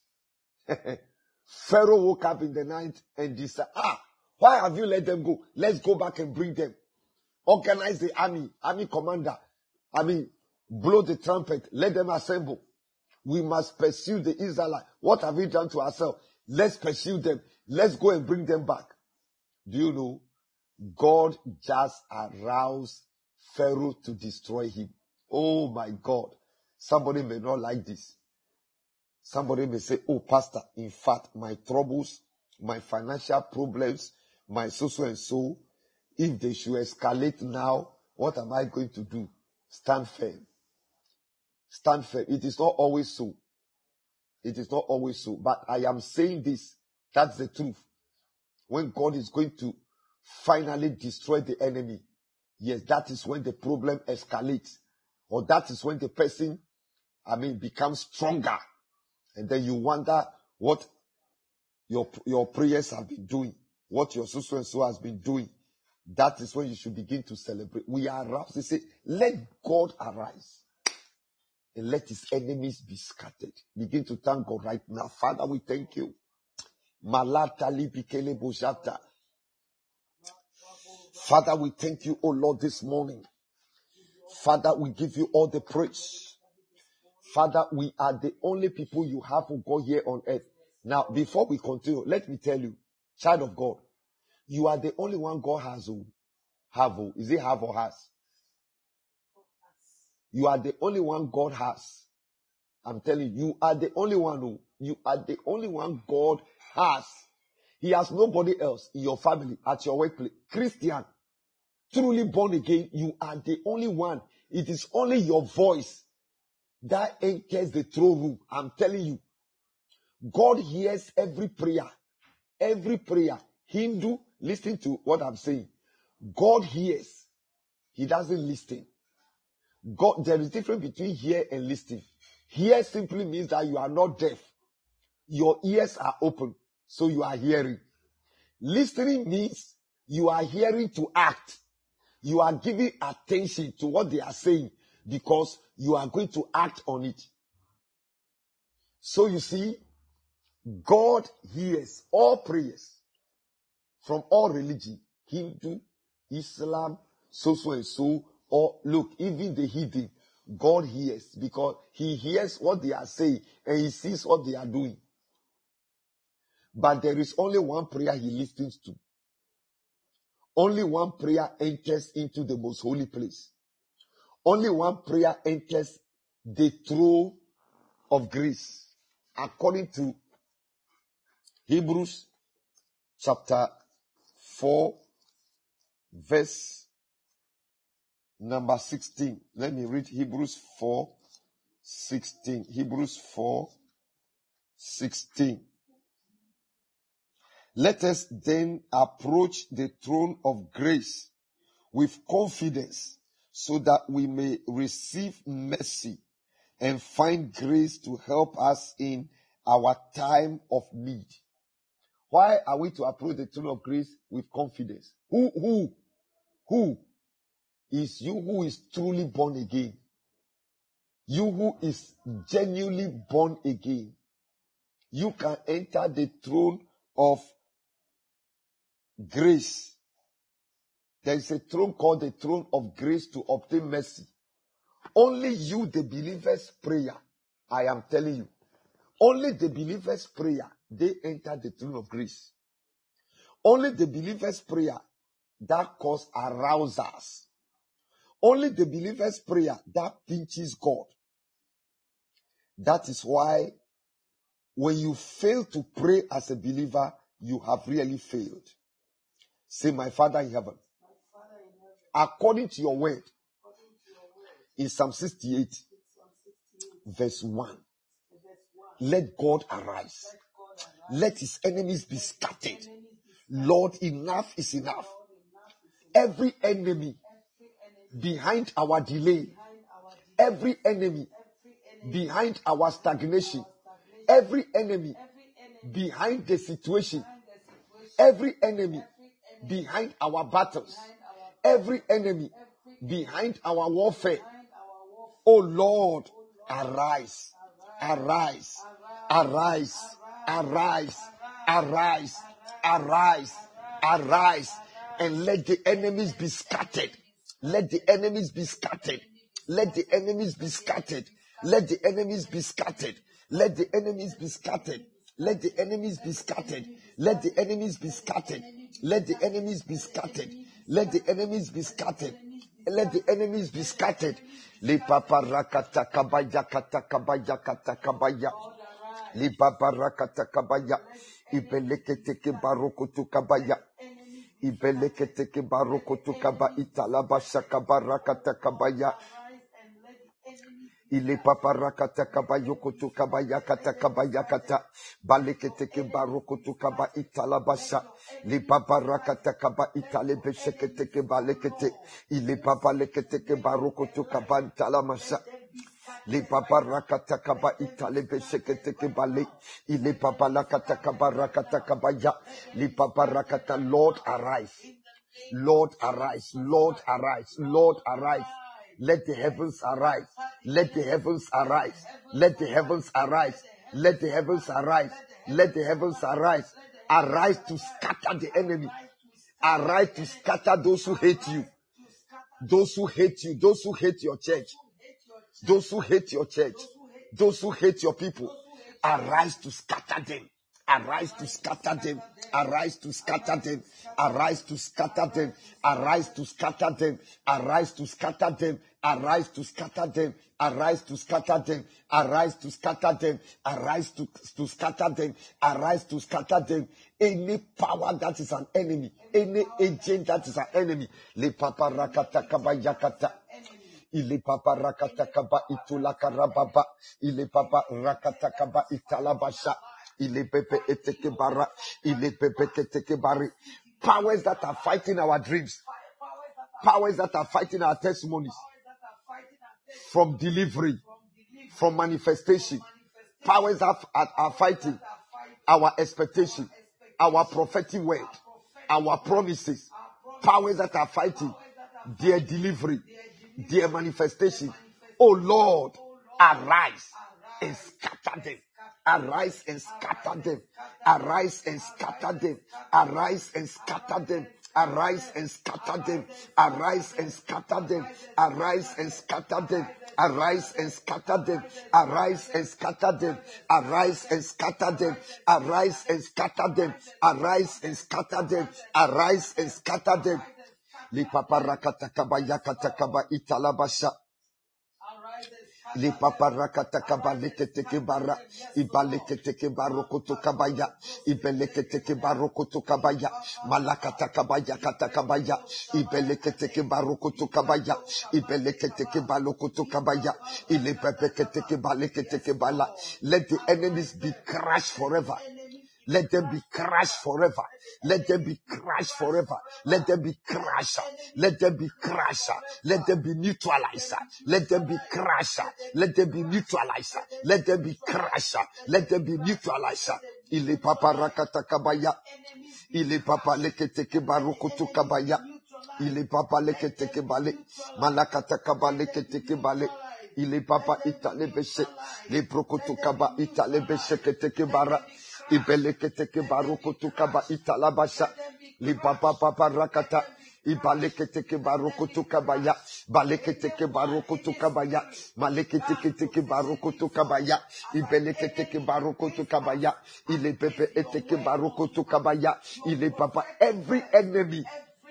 Pharaoh woke up in the night and he said, why have you let them go? Let's go back and bring them. Organize the army commander. Blow the trumpet. Let them assemble. We must pursue the Israelites. What have we done to ourselves? Let's pursue them. Let's go and bring them back. Do you know? God just aroused Pharaoh to destroy him. Oh my God. Somebody may not like this. Somebody may say, oh pastor, in fact, my troubles, my financial problems, my so and so, if they should escalate now, what am I going to do? Stand firm. Stand firm. It is not always so. It is not always so. But I am saying this. That's the truth. When God is going to finally destroy the enemy, yes, that is when the problem escalates. Or that is when the person, becomes stronger. And then you wonder what your prayers have been doing. What your so and so has been doing. That is when you should begin to celebrate. We are aroused. They say, let God arise. And let his enemies be scattered. Begin to thank God right now. Father, we thank you. Father, we thank you, oh Lord, this morning. Father, we give you all the praise. Father, we are the only people you have who go here on earth. Now, before we continue, let me tell you, child of God, you are the only one God has who have who. Is it have or has? You are the only one God has. I'm telling you, you are the only one who. You are the only one God has. He has nobody else in your family, at your workplace. Christian, truly born again, you are the only one. It is only your voice that enters the throne room. I'm telling you. God hears every prayer. Every prayer. Hindu, listen to what I'm saying. God hears. He doesn't listen. God, there is a difference between hear and listen. Hear simply means that you are not deaf. Your ears are open, so you are hearing. Listening means you are hearing to act. You are giving attention to what they are saying because you are going to act on it. So you see, God hears all prayers from all religion, Hindu, Islam, so and so, or look, even the heathen, God hears because he hears what they are saying and he sees what they are doing. But there is only one prayer he listens to. Only one prayer enters into the most holy place. Only one prayer enters the throne of grace. According to Hebrews chapter 4, verse number 16. Let me read Hebrews 4:16. Hebrews 4:16. Let us then approach the throne of grace with confidence so that we may receive mercy and find grace to help us in our time of need. Why are we to approach the throne of grace with confidence? Who is you who is truly born again? You who is genuinely born again. You can enter the throne of grace. There is a throne called the throne of grace to obtain mercy. Only you, the believer's prayer, I am telling you, only the believer's prayer, they enter the throne of grace. Only the believer's prayer that cause arousals. Only the believer's prayer that pinches God. That is why when you fail to pray as a believer, you have really failed. Say, my Father in heaven, according to your word, in Psalm 68, verse 1, let God arise. Let his enemies be scattered. Lord, enough is enough. Every enemy behind our delay, every enemy behind our stagnation, every enemy behind the situation, every enemy behind our battles, every enemy behind our warfare. Oh Lord, arise, arise, arise, arise, arise, arise, arise, and let the enemies be scattered. Let the enemies be scattered. Let the enemies be scattered. Let the enemies be scattered. Let the enemies be scattered. Let the enemies be scattered. Let the enemies be scattered. Let the enemies be scattered. Let the enemies be scattered. Let the enemies be scattered. Li papa rakata kabaya kata kabaya kata kabaya. Li papa rakata kabaya. Ibelekete ke barokotu kabaya. Ibelekete ke barokotu kaba italaba shakabarakata kabaya. Ile papa rakata kabaya kotu kabaya kata kabaya kata. Balekete ke barokotu kaba italabasha. Li papa rakata kaba italebe shekete ke balekete. Ile papa lekete ke barokotu kaba italamasha. Li papa rakata kaba italebe shekete ke bale. Ile papa lakata kaba rakata kabaya. Li papa rakata, Lord arise. Lord arise. Lord arise. Lord arise. Let the heavens arise. Let the heavens arise. Let the heavens arise. Let the heavens arise. Let the heavens arise. Arise to scatter the enemy. Arise to scatter those who hate you. Those who hate you. Those who hate your church. Those who hate your church. Those who hate your people. Arise to scatter them. Arise to scatter them. Arise to scatter them. Arise to scatter them. Arise to scatter them. Arise to scatter them. Arise to scatter them. Arise to scatter them. Arise to scatter them. Arise to scatter them. Arise to scatter them. Any power that is an enemy, any agent that is an enemy. Le papa rakata kaba yakata. Ile papa rakata kaba itula karababa. Ile papa rakata kaba italabasha. Ile pepe eteke bara. Ile pepe keteke bari. Powers that are fighting our dreams. Powers that are fighting our testimonies. From delivery. From manifestation. Powers that are fighting our expectation. Our prophetic word. Our promises. Powers that are fighting their delivery. Their manifestation. Oh Lord, arise and scatter them. Arise and scatter them. Arise and scatter them. Arise and scatter them. Arise and scatter them. Arise and scatter them. Arise and scatter them. Arise and scatter them. Arise and scatter them. Arise and scatter them. Arise and scatter them. Arise and scatter them. Arise and scatter them. Li papa rakata kaba yakata kaba italabasha. Li papa rakata kaba lekete kebara. Ibalekete kebarokoto kabaya. Ibelekete kebarokoto kabaya. Malakata kabaya kata kabaya. Ibelekete kebarokoto kabaya. Ibelekete kebalokoto kabaya. Ilepepekete kebalekete kebala. Let the enemies be crushed forever. Let them be crushed forever. Let them be crushed forever. Let them be crushed. Let them be crushed. Let them be neutralized. Let them be crushed. Let them be neutralized. Let them be crushed. Let them be neutralized. Il est papa rakata kabaya. Il est papa lekete kebarukutu kabaya. Il est papa lekete kebale. Malakata kabale kete kebale. Il est papa itale beshe. Le prokutu kaba itale beshe kete kebara. Ibelekete barukutu kaba italabasha. Li papa papa rakata. Ibalekete barukutu kabaya. Balekete barukutu kabaya. Malekete barukutu kabaya. Ibelekete barukutu kabaya. Ile pepe eteke barukutu kabaya. Ile papa. Every enemy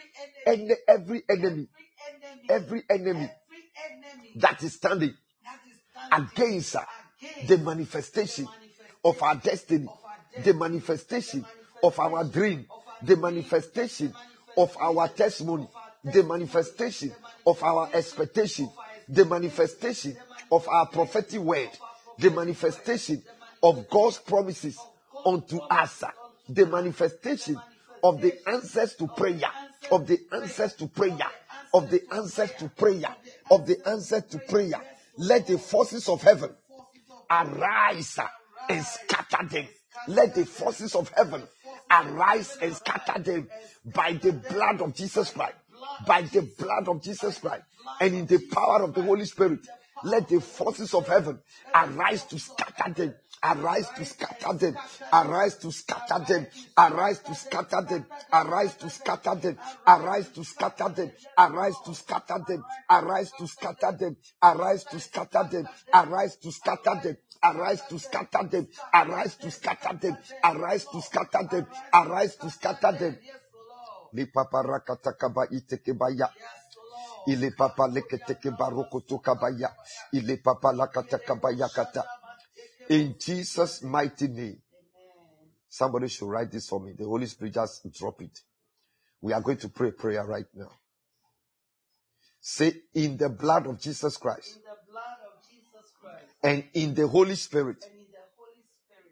that is standing against the manifestation of our destiny, the manifestation of our dream, the manifestation of our testimony, the manifestation of our expectation, the manifestation of our prophetic word, the manifestation of God's promises unto us, the manifestation of the answers to prayer, of the answers to prayer, of the answers to prayer, of the answers to prayer. Let the forces of heaven arise and scatter them. Let the forces of heaven arise and scatter them by the blood of Jesus Christ. By the blood of Jesus Christ and in the power of the Holy Spirit. Let the forces of heaven arise to scatter them. Arise to scatter them. Arise to scatter them. Arise to scatter them. Arise to scatter them. Arise to scatter them. Arise to scatter them. Arise to scatter them. Arise to scatter them. Arise to scatter them. Arise to scatter them. Arise to scatter them. Arise to scatter them. Arise to scatter them. Li papa rakata kaba iteke baya. Ile papa lekete barokoto kabaya. Ile papa lakata kabaya kata. In Jesus' mighty name. Somebody should write this for me. The Holy Spirit just drop it. We are going to pray a prayer right now. Say, in the blood of Jesus Christ. In the blood of Jesus Christ. And in the Holy Spirit. And in the Holy Spirit.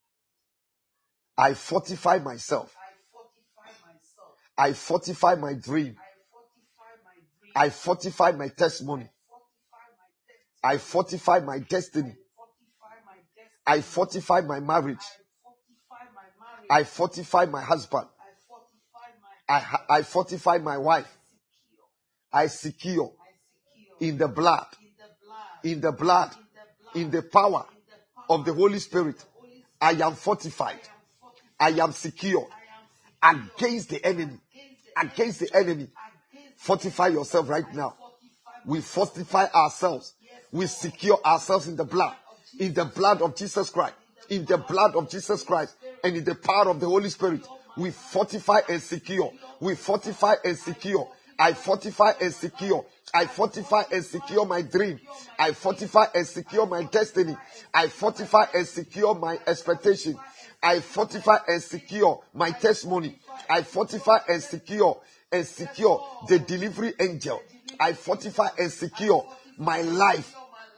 I fortify myself. I fortify my dream. I fortify my testimony. I fortify my destiny. I fortify my marriage. I fortify my husband. I fortify my wife. I secure in the blood, in the blood, in the power of the Holy Spirit. I am fortified. I am secure against the enemy. Against the enemy. Fortify yourself right now. We fortify ourselves. We secure ourselves in the blood. In the blood of Jesus Christ. In the blood of Jesus Christ. and in the power of the Holy Spirit, we fortify and secure. We fortify and secure. I fortify and secure. I fortify and secure my dream. I fortify and secure my destiny. I fortify and secure my expectation. I fortify and secure my testimony. I fortify and secure the delivery angel. I fortify and secure my life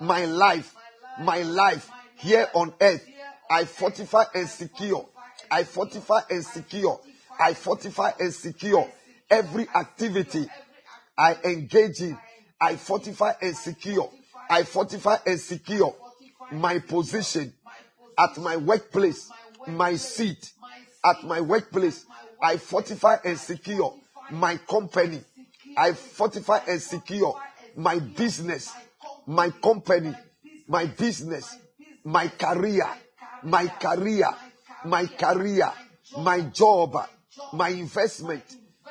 here on earth. I fortify and secure. I fortify and secure. I fortify and secure every activity I engage in. I fortify and secure. I fortify and secure my position at my workplace, my seat at my workplace. I fortify and secure my company. I fortify and secure my business, my company, my business, my career, my job, my investment,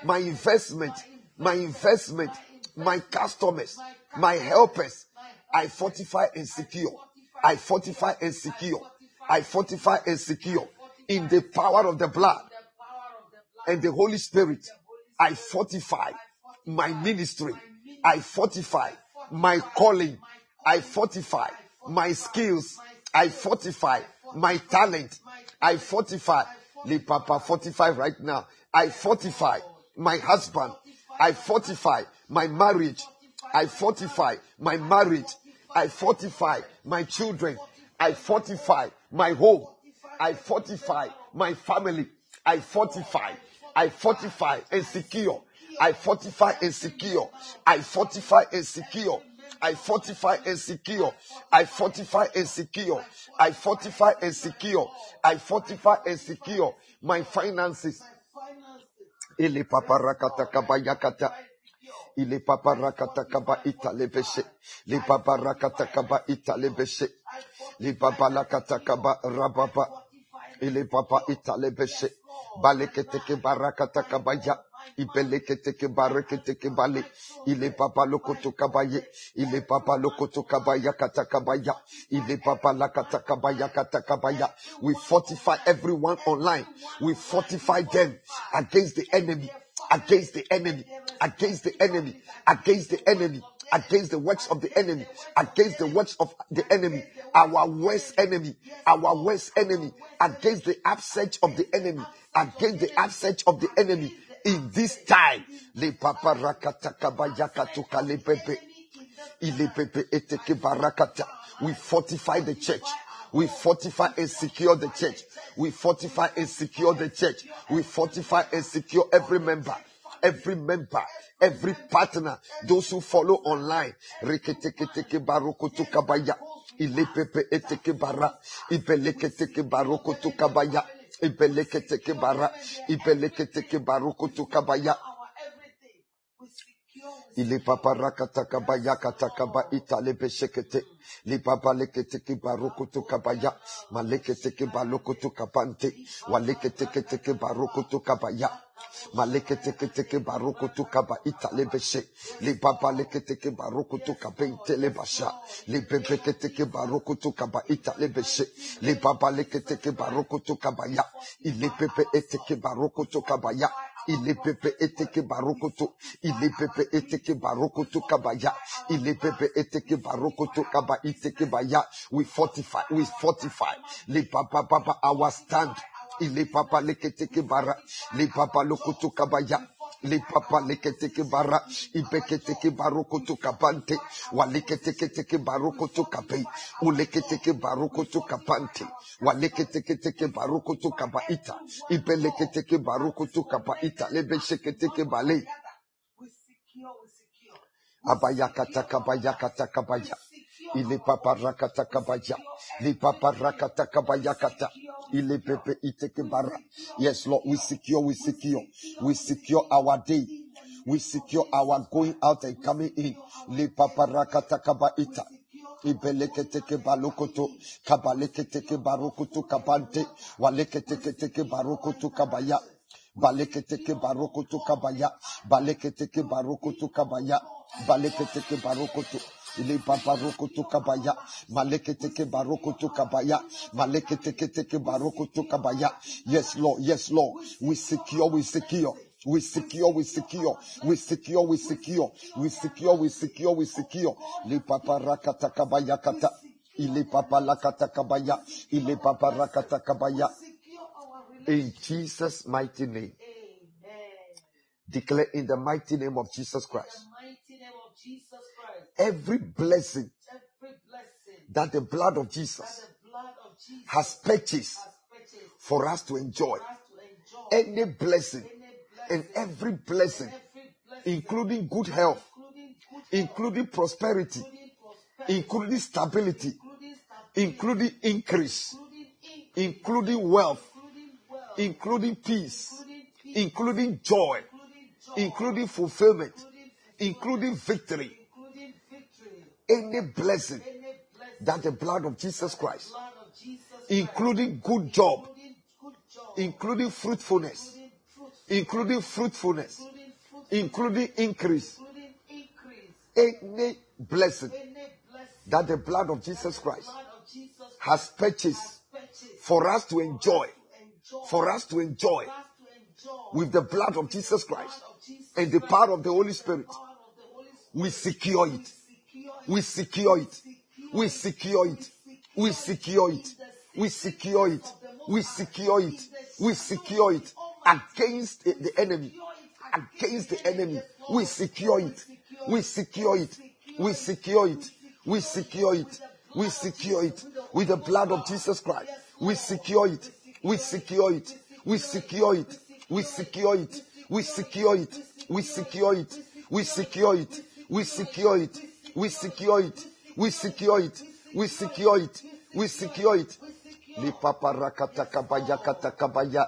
my customers, my helpers. I fortify and secure. I fortify and secure. I fortify and secure in the power of the blood and the Holy Spirit. I fortify my ministry. I fortify my calling. I fortify my skills. I fortify my talent. I fortify. Papa, fortify right now. I fortify my husband. I fortify my marriage. I fortify my marriage. I fortify my children. I fortify my home. I fortify my family. I fortify and secure. I fortify and secure. I fortify and secure. I fortify and secure. I fortify and secure. I fortify and secure. I fortify and secure my finances. Ile papa rakata kabayakata. Ile papa rakata kaba italebeshe. Le papa rakata kaba italebeshe. Le papa lakata kaba rababa. Ile papa italebeshe. Balekete barakata kabaya. Ibelekete barekete bale. Ile papa lokoto kabaye. Ile papa lokoto kabaya kata kabaya. Ile papa lakata kabaya kata kabaya. We fortify everyone online. We fortify them against the enemy. Against the enemy. Against the enemy. Against the enemy. Against the works of the enemy. Against the works of the enemy. Our worst enemy. Our worst enemy. Against the upset of the enemy. Against the upset of the enemy. In this time, le papa rakata kabayaka to kalepepe, ilepepe eteke barakata. We fortify the church. We fortify and secure the church. We fortify and secure the church. We fortify and secure every member, every partner, those who follow online. Reketeke barokoto kabaya, ilepepe eteke bara, ibeleketeke barokoto kabaya. Ibeleketeke bara, ibeleketeke barukutu kabaya. Ile papa rakata kabaya kata kaba itale beshekete. Li papa leketeke barukutu kabaya. Maleketeke barukutu kapante. Waleketeke barukutu kabaya. Maleketeke barukutu kaba itale beshe. Li papa leketeke barukutu kapente le basha. Li bebeketeke barukutu kaba itale beshe. Li papa leketeke barukutu kabaya. Ile pepe eteke barukutu kabaya. Il pepe eteke barokoto, il pepe eteke barokoto kabaya, il pepe eteke barokoto kaba iteke baya. We fortify. Le papa our stand. Il papa leketeke bara, le papa lokoto kabaya. Le papa leketeke bara, ipeketeke barokoto kapante, waleketeke barokoto kape, uleketeke barokoto kapante, waleketeke barokoto kapaita, ipeleketeke barokoto kapaita, lebesheketeke bale. Abayakata kabaya. Il est papa rakata kabaya. Le papa rakata kabayakata. Il est pepe iteke bara. Yes, Lord, we secure. We secure our day. We secure our going out and coming in. Le papa rakata kabaita. Ibeleketeke balokoto. Kabaleketeke barokoto kabante. Waleketeke barokoto kabaya. Baleketeke barokoto kabaya. Baleketeke barokoto kabaya. Baleketeke barokoto. ile papa rokoto kabaya, maleketeke barokoto kabaya, maleketeke barokoto kabaya. Yes, Lord, yes, Lord. We secure, we secure. We secure, we secure, we secure, we secure, we secure, we secure, we secure. Le papa rakata kabaya kata, ile papa lakata kabaya, ile papa rakata kabaya. In Jesus' mighty name. Declare in the mighty name of Jesus Christ. Every blessing that the blood of Jesus has purchased for us to enjoy, any blessing and every blessing, including good health, including prosperity, including stability, including increase, including wealth, including peace, including joy, including fulfillment, including victory. Any blessing that the blood of Jesus Christ, including good job, including fruitfulness, including fruitfulness, including increase, any blessing that the blood of Jesus Christ has purchased for us to enjoy, with the blood of Jesus Christ and the power of the Holy Spirit, we secure it. We secure it. We secure it. We secure it. We secure it. We secure it. We secure it against the enemy. Against the enemy. We secure it. We secure it. We secure it. We secure it. We secure it with the blood of Jesus Christ. We secure it. We secure it. We secure it. We secure it. We secure it. We secure it. We secure it. We secure it. We secure it. We secure it. We secure it. We secure it. Li papa rakata kabaya kata kabaya.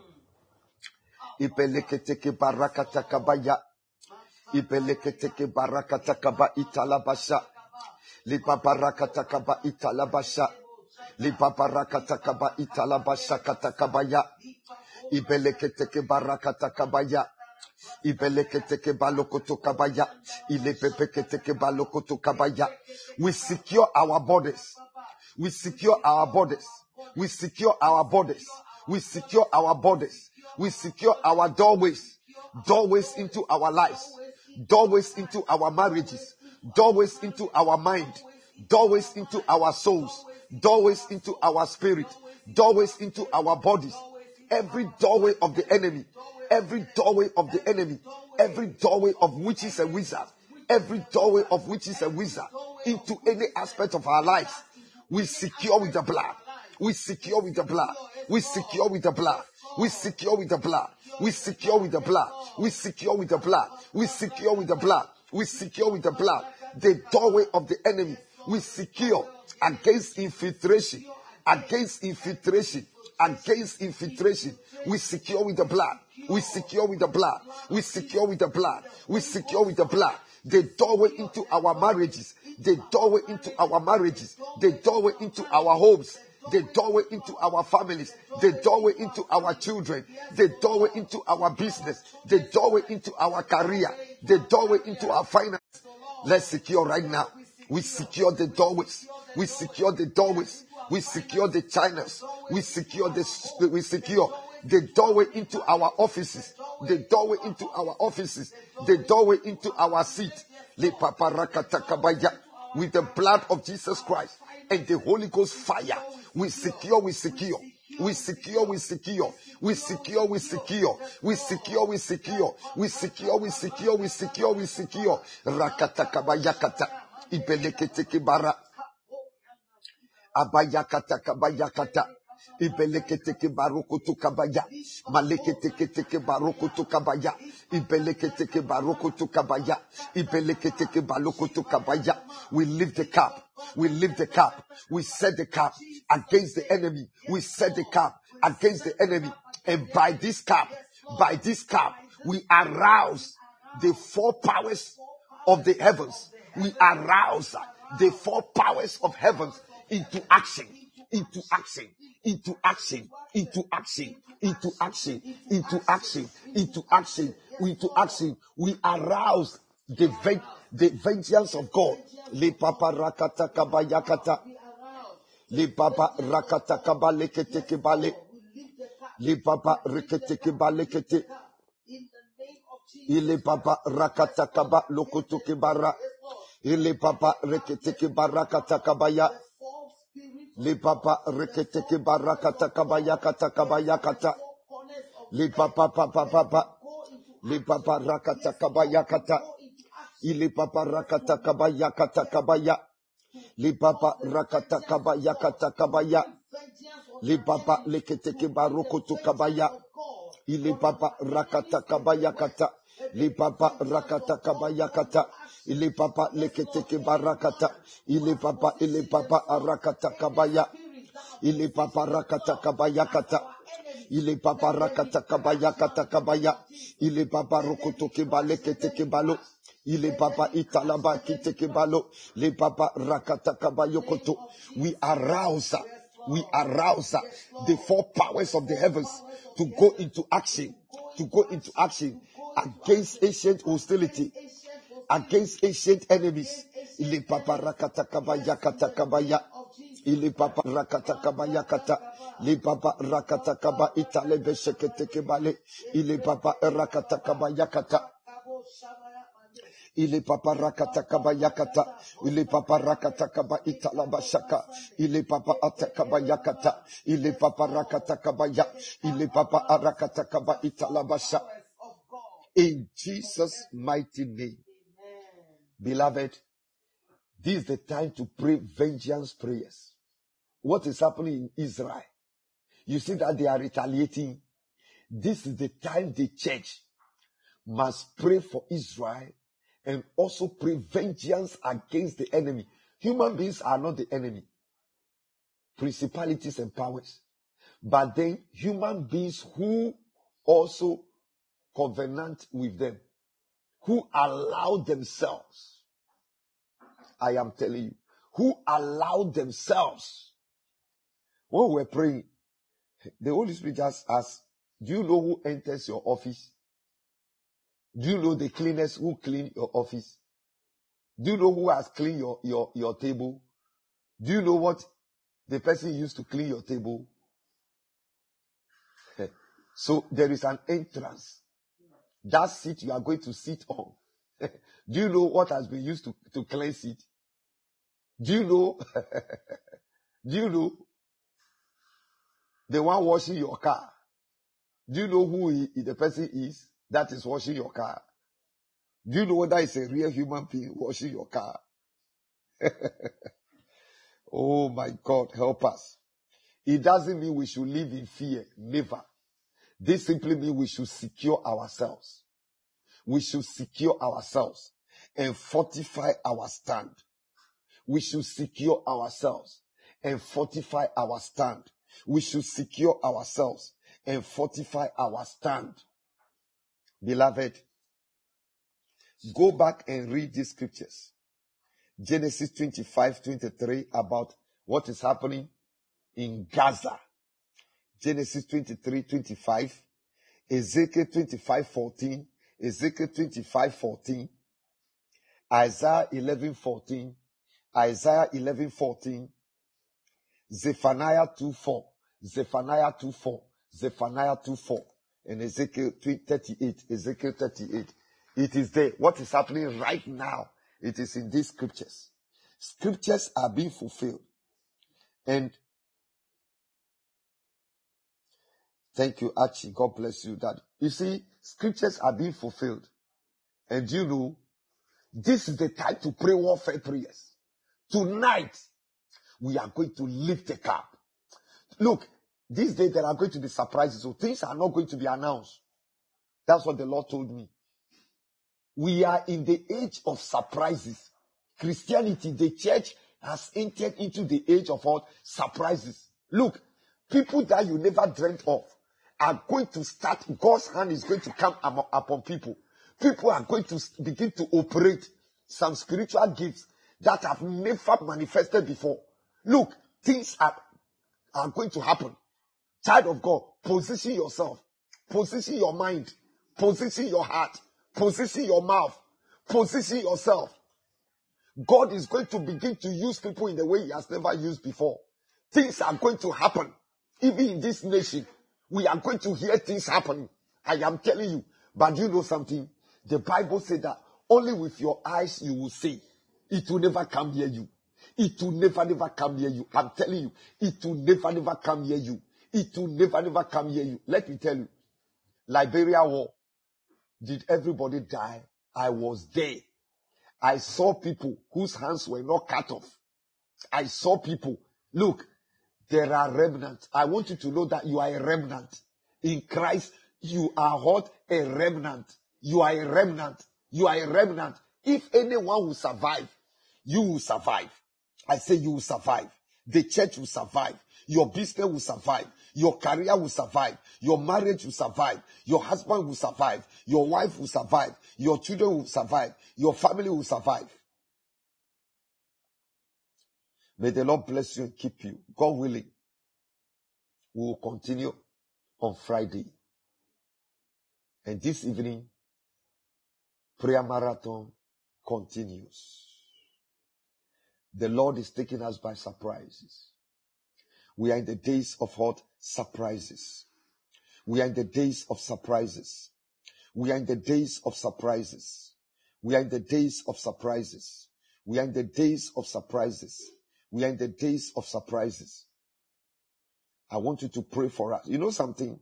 Ipeleketeke barakata kabaya. Ipeleketeke barakata kaba italabasha. Li papa rakata kaba italabasha. Li papa rakata kaba italabasha kata kabaya. Ipeleketeke barakata kabaya. Ibeleketeke balokoto kabaya. Ilepepeketeke balokoto kabaya. We secure our borders. We secure our borders. We secure our borders. We secure our borders. We secure our doorways. Doorways into our lives. Doorways into our marriages. Doorways into our mind. Doorways into our souls. Doorways into our spirit. Doorways into our bodies. Every doorway of the enemy. Every doorway of the enemy. Every doorway of witches and wizards. Every doorway of witches and wizards into any aspect of our lives. We secure with the blood. We secure with the blood. We secure with the blood. We secure with the blood. We secure with the blood. We secure with the blood. We secure with the blood. We secure with the blood. The doorway of the enemy. We secure against infiltration. Against infiltration. Against infiltration. We secure with the blood. We secure with the blood. We secure with the blood. We secure with the blood. The doorway into our marriages. The doorway into our marriages. The doorway into our homes. The doorway into our families. The doorway into our children. The doorway into our business. The doorway into our career. The doorway into our finance. Let's secure right now. We secure the doorways. We secure the doorways. We secure the channels. We secure the doorway into our offices. The doorway into our offices. The doorway into our seat. With the blood of Jesus Christ and the Holy Ghost fire. We secure, we secure. We secure, we secure. We secure, we secure. We secure, we secure. We secure, we secure. We secure, we secure. Rakatakabayakata. Ibeleketeke bara. Abayakata kabayakata. Ibeleketeke barokoto kabaya. Maleketeke barokoto kabaya. Ibeleketeke barokoto kabaya. Ibeleketeke barokoto kabaya. We lift the cup. We lift the cup. We set the cup against the enemy. We set the cup against the enemy. And by this cup, we arouse the four powers of the heavens. We arouse the four powers of heavens into action, into action, into action, into action, into action, into action, into action, into action. We arouse the The vengeance of God. Le papa rakata kabayakata. Le papa rakata kabalekete kebale. Le papa rekete kebalekete. Il papa rakata kaba lokoto kebara. Il papa rekete kebarakata kabaya. Le papa rekete kebarakata kabayakata kabayakata. Le papa papa papa. Le papa rakata kabayakata. Il papa rakata kabayakata kabaya. Le papa rakata kabayakata kabaya. Le papa lekete kebarokoto kabaya. Il papa rakata kabayakata. Le papa rakata kabayakata. Il papa lekete kebarakata. Il papa rakata kabaya. Il papa rakata kabayakata. Il papa rakata kabayakata kabaya. Il papa rokoto kebalekete kebalo. Il papa italaba kite kebalo. Le papa rakata kabayokoto. We arouse the four powers of the heavens to go into action against ancient hostility, against ancient enemies. Il papa rakata kabayakata kabaya. Il papa rakata kabayakata. Le papa rakata kaba itale beshekete kebale. Il papa rakata kabayakata. Il papa rakata kabayakata. Il papa rakata kaba itala bashaka. Il papa atakabayakata. Il papa rakata kabaya. Il papa arakata kaba itala basha. In Jesus' mighty name. Beloved, this is the time to pray vengeance prayers. What is happening in Israel? You see that they are retaliating. This is the time the church must pray for Israel and also pray vengeance against the enemy. Human beings are not the enemy. Principalities and powers. But then human beings who also covenant with them, who allow themselves, I am telling you, who allow themselves. When we're praying, the Holy Spirit just asks, do you know who enters your office? Do you know the cleaners who clean your office? Do you know who has cleaned your table? Do you know what the person used to clean your table? So there is an entrance. That seat you are going to sit on. Do you know what has been used to cleanse it? Do you know? Do you know the one washing your car? Do you know who the person is that is washing your car? Do you know whether it's a real human being washing your car? Oh my God, help us. It doesn't mean we should live in fear. Never. This simply means we should secure ourselves. We should secure ourselves and fortify our stand. We should secure ourselves and fortify our stand. We should secure ourselves and fortify our stand. Beloved, go back and read these scriptures. Genesis 25:23 about what is happening in Gaza. Genesis 23:25. Ezekiel 25:14. Ezekiel 25:14. Isaiah 11:14. Isaiah 11:14. Zephaniah 2:4. Zephaniah 2:4. Zephaniah 2:4. And Ezekiel 38. Ezekiel 38. It is there. What is happening right now? It is in these scriptures. Scriptures are being fulfilled. And thank you, Archie. God bless you, Dad. You see, scriptures are being fulfilled. And you know, this is the time to pray warfare prayers. Tonight, we are going to lift a cup. Look, these days there are going to be surprises, so things are not going to be announced. That's what the Lord told me. We are in the age of surprises. Christianity, the church has entered into the age of all surprises. Look, people that you never dreamt of are going to start. God's hand is going to come upon people. People are going to begin to operate some spiritual gifts that have never manifested before. Look, things are going to happen. Child of God, position yourself. Position your mind. Position your heart. Position your mouth. Position yourself. God is going to begin to use people in the way he has never used before. Things are going to happen. Even in this nation, we are going to hear things happening. I am telling you. But you know something? The Bible said that only with your eyes you will see. It will never come near you. It will never come near you. I'm telling you. It will never come near you. It will never come near you. Let me tell you. Liberia War. Did everybody die? I was there. I saw people whose hands were not cut off. I saw people. Look, there are remnants. I want you to know that you are a remnant. In Christ, you are what? A remnant. You are a remnant. You are a remnant. If anyone will survive, you will survive. I say you will survive. The church will survive. Your business will survive. Your career will survive. Your marriage will survive. Your husband will survive. Your wife will survive. Your children will survive. Your family will survive. May the Lord bless you and keep you. God willing, we will continue on Friday. And this evening, prayer marathon continues. The Lord is taking us by surprises. We are in the days of what? Surprises. We are in the days of surprises. We are in the days of surprises. We are in the days of surprises. We are in the days of surprises. We are in the days of surprises. I want you to pray for us. You know something?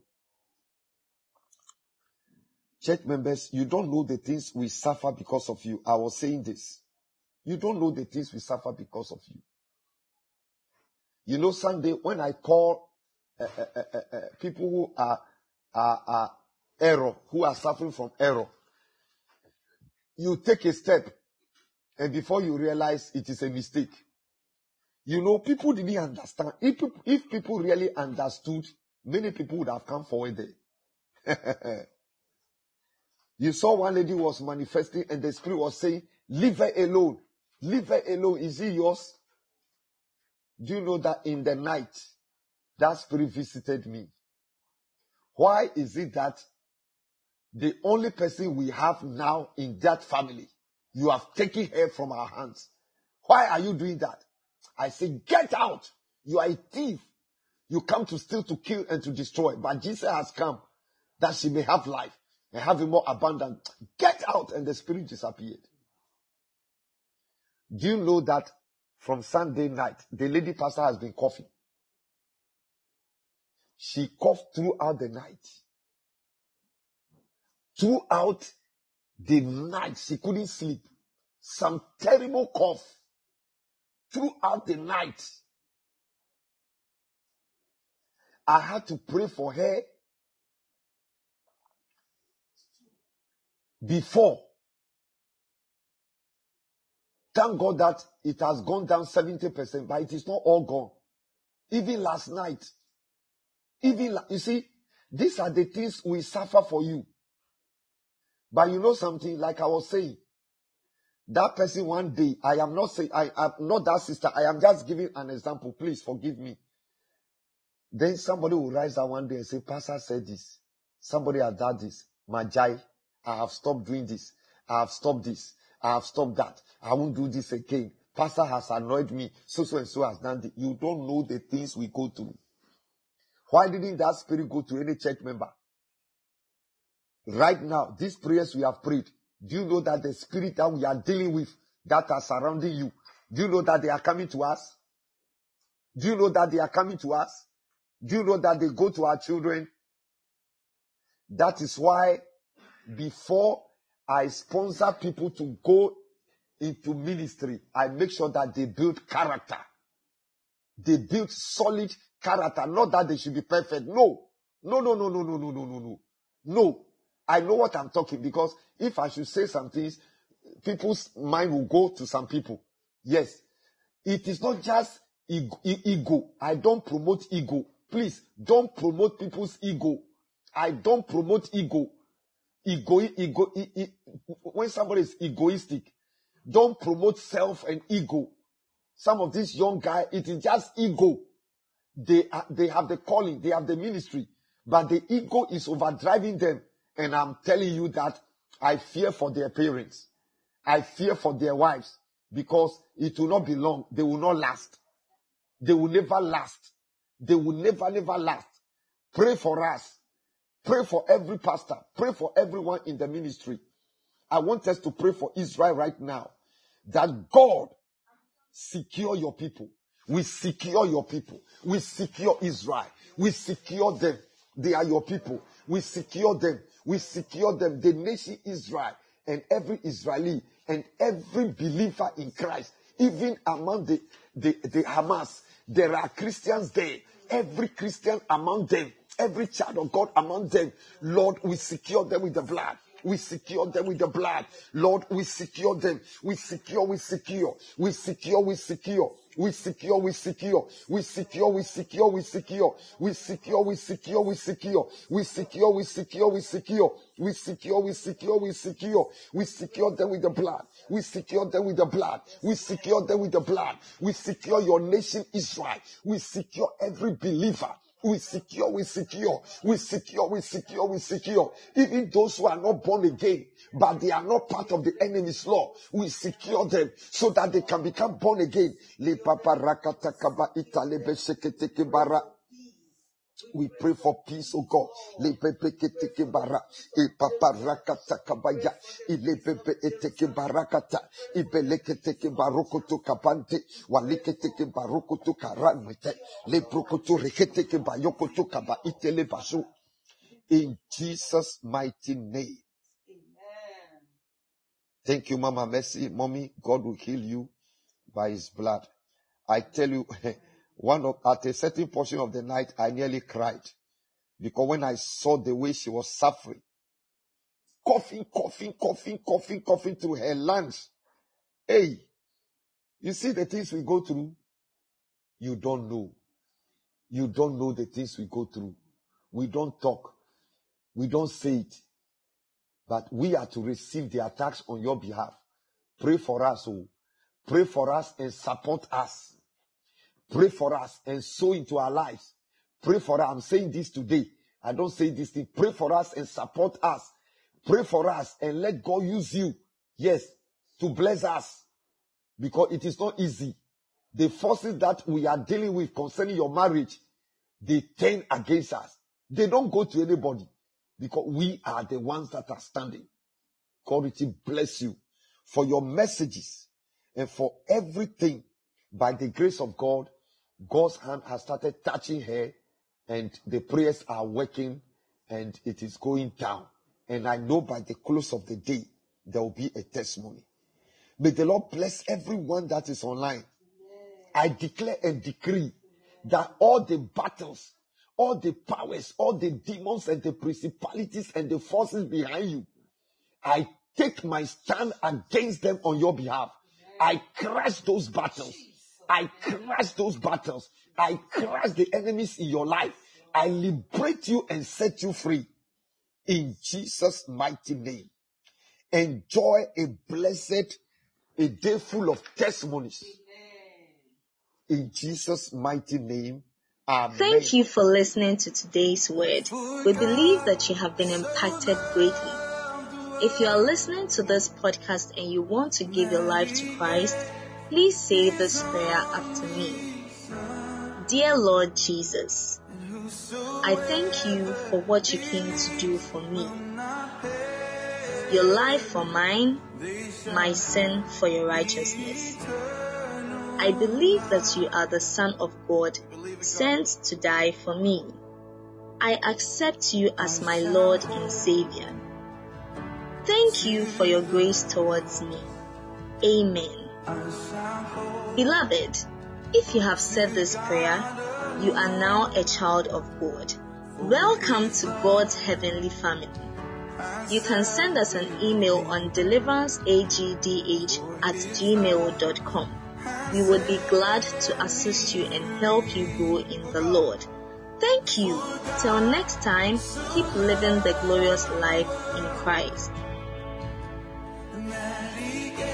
Church members, you don't know the things we suffer because of you. I was saying this. You don't know the things we suffer because of you. You know, Sunday, when I call people who are error, who are suffering from error, you take a step, and before you realize it is a mistake. You know, people didn't understand. If people really understood, many people would have come forward there. You saw one lady was manifesting, and the Spirit was saying, leave her alone. Leave her alone. Is it yours? Do you know that in the night, that Spirit visited me? Why is it that the only person we have now in that family, you have taken her from our hands? Why are you doing that? I say, get out. You are a thief. You come to steal, to kill, and to destroy. But Jesus has come that she may have life and have it more abundant. Get out. And the Spirit disappeared. Do you know that from Sunday night, the lady pastor has been coughing? She coughed throughout the night. Throughout the night, she couldn't sleep. Some terrible cough. Throughout the night. I had to pray for her before. Thank God that it has gone down 70%, but it is not all gone. Even last night. You see, these are the things we suffer for you. But you know something, like I was saying, that person one day, I am not that sister, I am just giving an example, please forgive me. Then somebody will rise up one day and say, Pastor said this. Somebody has done this. Majai, I have stopped doing this. I have stopped this. I have stopped that. I won't do this again. Pastor has annoyed me. So and so has done this. You don't know the things we go through. Why didn't that Spirit go to any church member? Right now, these prayers we have prayed, do you know that the spirit that we are dealing with, that are surrounding you, do you know that they are coming to us? Do you know that they are coming to us? Do you know that they go to our children? That is why before I sponsor people to go into ministry, I make sure that they build character. They build solid character. Not that they should be perfect. No. No. I know what I'm talking, because if I should say some things, people's mind will go to some people. Yes. It is not just ego. I don't promote ego. Please, don't promote people's ego. I don't promote ego. When somebody is egoistic, don't promote self and ego. Some of these young guys, it is just ego. They have the calling, they have the ministry, but the ego is overdriving them. And I'm telling you that I fear for their parents. I fear for their wives. because it will not be long. They will not last. They will never last. They will never last. Pray for us. Pray for every pastor. Pray for everyone in the ministry. I want us to pray for Israel right now, that God secure your people. We secure your people. We secure Israel. We secure them. They are your people. We secure them. We secure them. The nation Israel and every Israeli and every believer in Christ, even among the Hamas, there are Christians there. Every Christian among them, every child of God among them, Lord, we secure them with the blood. We secure them with the blood. Lord, we secure them. We secure. We secure. We secure. We secure. We secure. We secure. We secure. We secure. We secure. We secure. We secure. We secure. We secure. We secure. We secure. We secure. We secure. We secure. We secure them with the blood. We secure them with the blood. We secure them with the blood. We secure your nation Israel. We secure every believer. We secure, we secure, we secure, we secure, we secure. Even those who are not born again, but they are not part of the enemy's law, we secure them so that they can become born again. We pray for peace, oh God. In Jesus' mighty name. Thank you, Mama Mercy. Mommy, God will heal you by his blood. I tell you, at a certain portion of the night, I nearly cried. Because when I saw the way she was suffering, coughing through her lungs. Hey, you see the things we go through? You don't know. You don't know the things we go through. We don't talk. We don't say it. But we are to receive the attacks on your behalf. Pray for us, oh. Pray for us and support us. Pray for us and sow into our lives. Pray for us. I'm saying this today. I don't say this thing. Pray for us and support us. Pray for us and let God use you. Yes, to bless us. Because it is not easy. The forces that we are dealing with concerning your marriage, they turn against us. They don't go to anybody. Because we are the ones that are standing. God will bless you for your messages and for everything. By the grace of God, God's hand has started touching her and the prayers are working and it is going down. And I know by the close of the day, there will be a testimony. May the Lord bless everyone that is online. I declare and decree that all the battles, all the powers, all the demons and the principalities and the forces behind you, I take my stand against them on your behalf. I crush those battles. I crush those battles. I crush the enemies in your life. I liberate you and set you free. In Jesus' mighty name. Enjoy a day full of testimonies. In Jesus' mighty name. Amen. Thank you for listening to today's word. We believe that you have been impacted greatly. If you are listening to this podcast and you want to give your life to Christ, please say this prayer after me. Dear Lord Jesus, I thank you for what you came to do for me. Your life for mine, my sin for your righteousness. I believe that you are the Son of God, sent to die for me. I accept you as my Lord and Savior. Thank you for your grace towards me. Amen. Beloved, if you have said this prayer, you are now a child of God. Welcome to God's heavenly family. You can send us an email on deliveranceagdh@gmail.com. We would be glad to assist you and help you grow in the Lord. Thank you. Till next time, keep living the glorious life in Christ.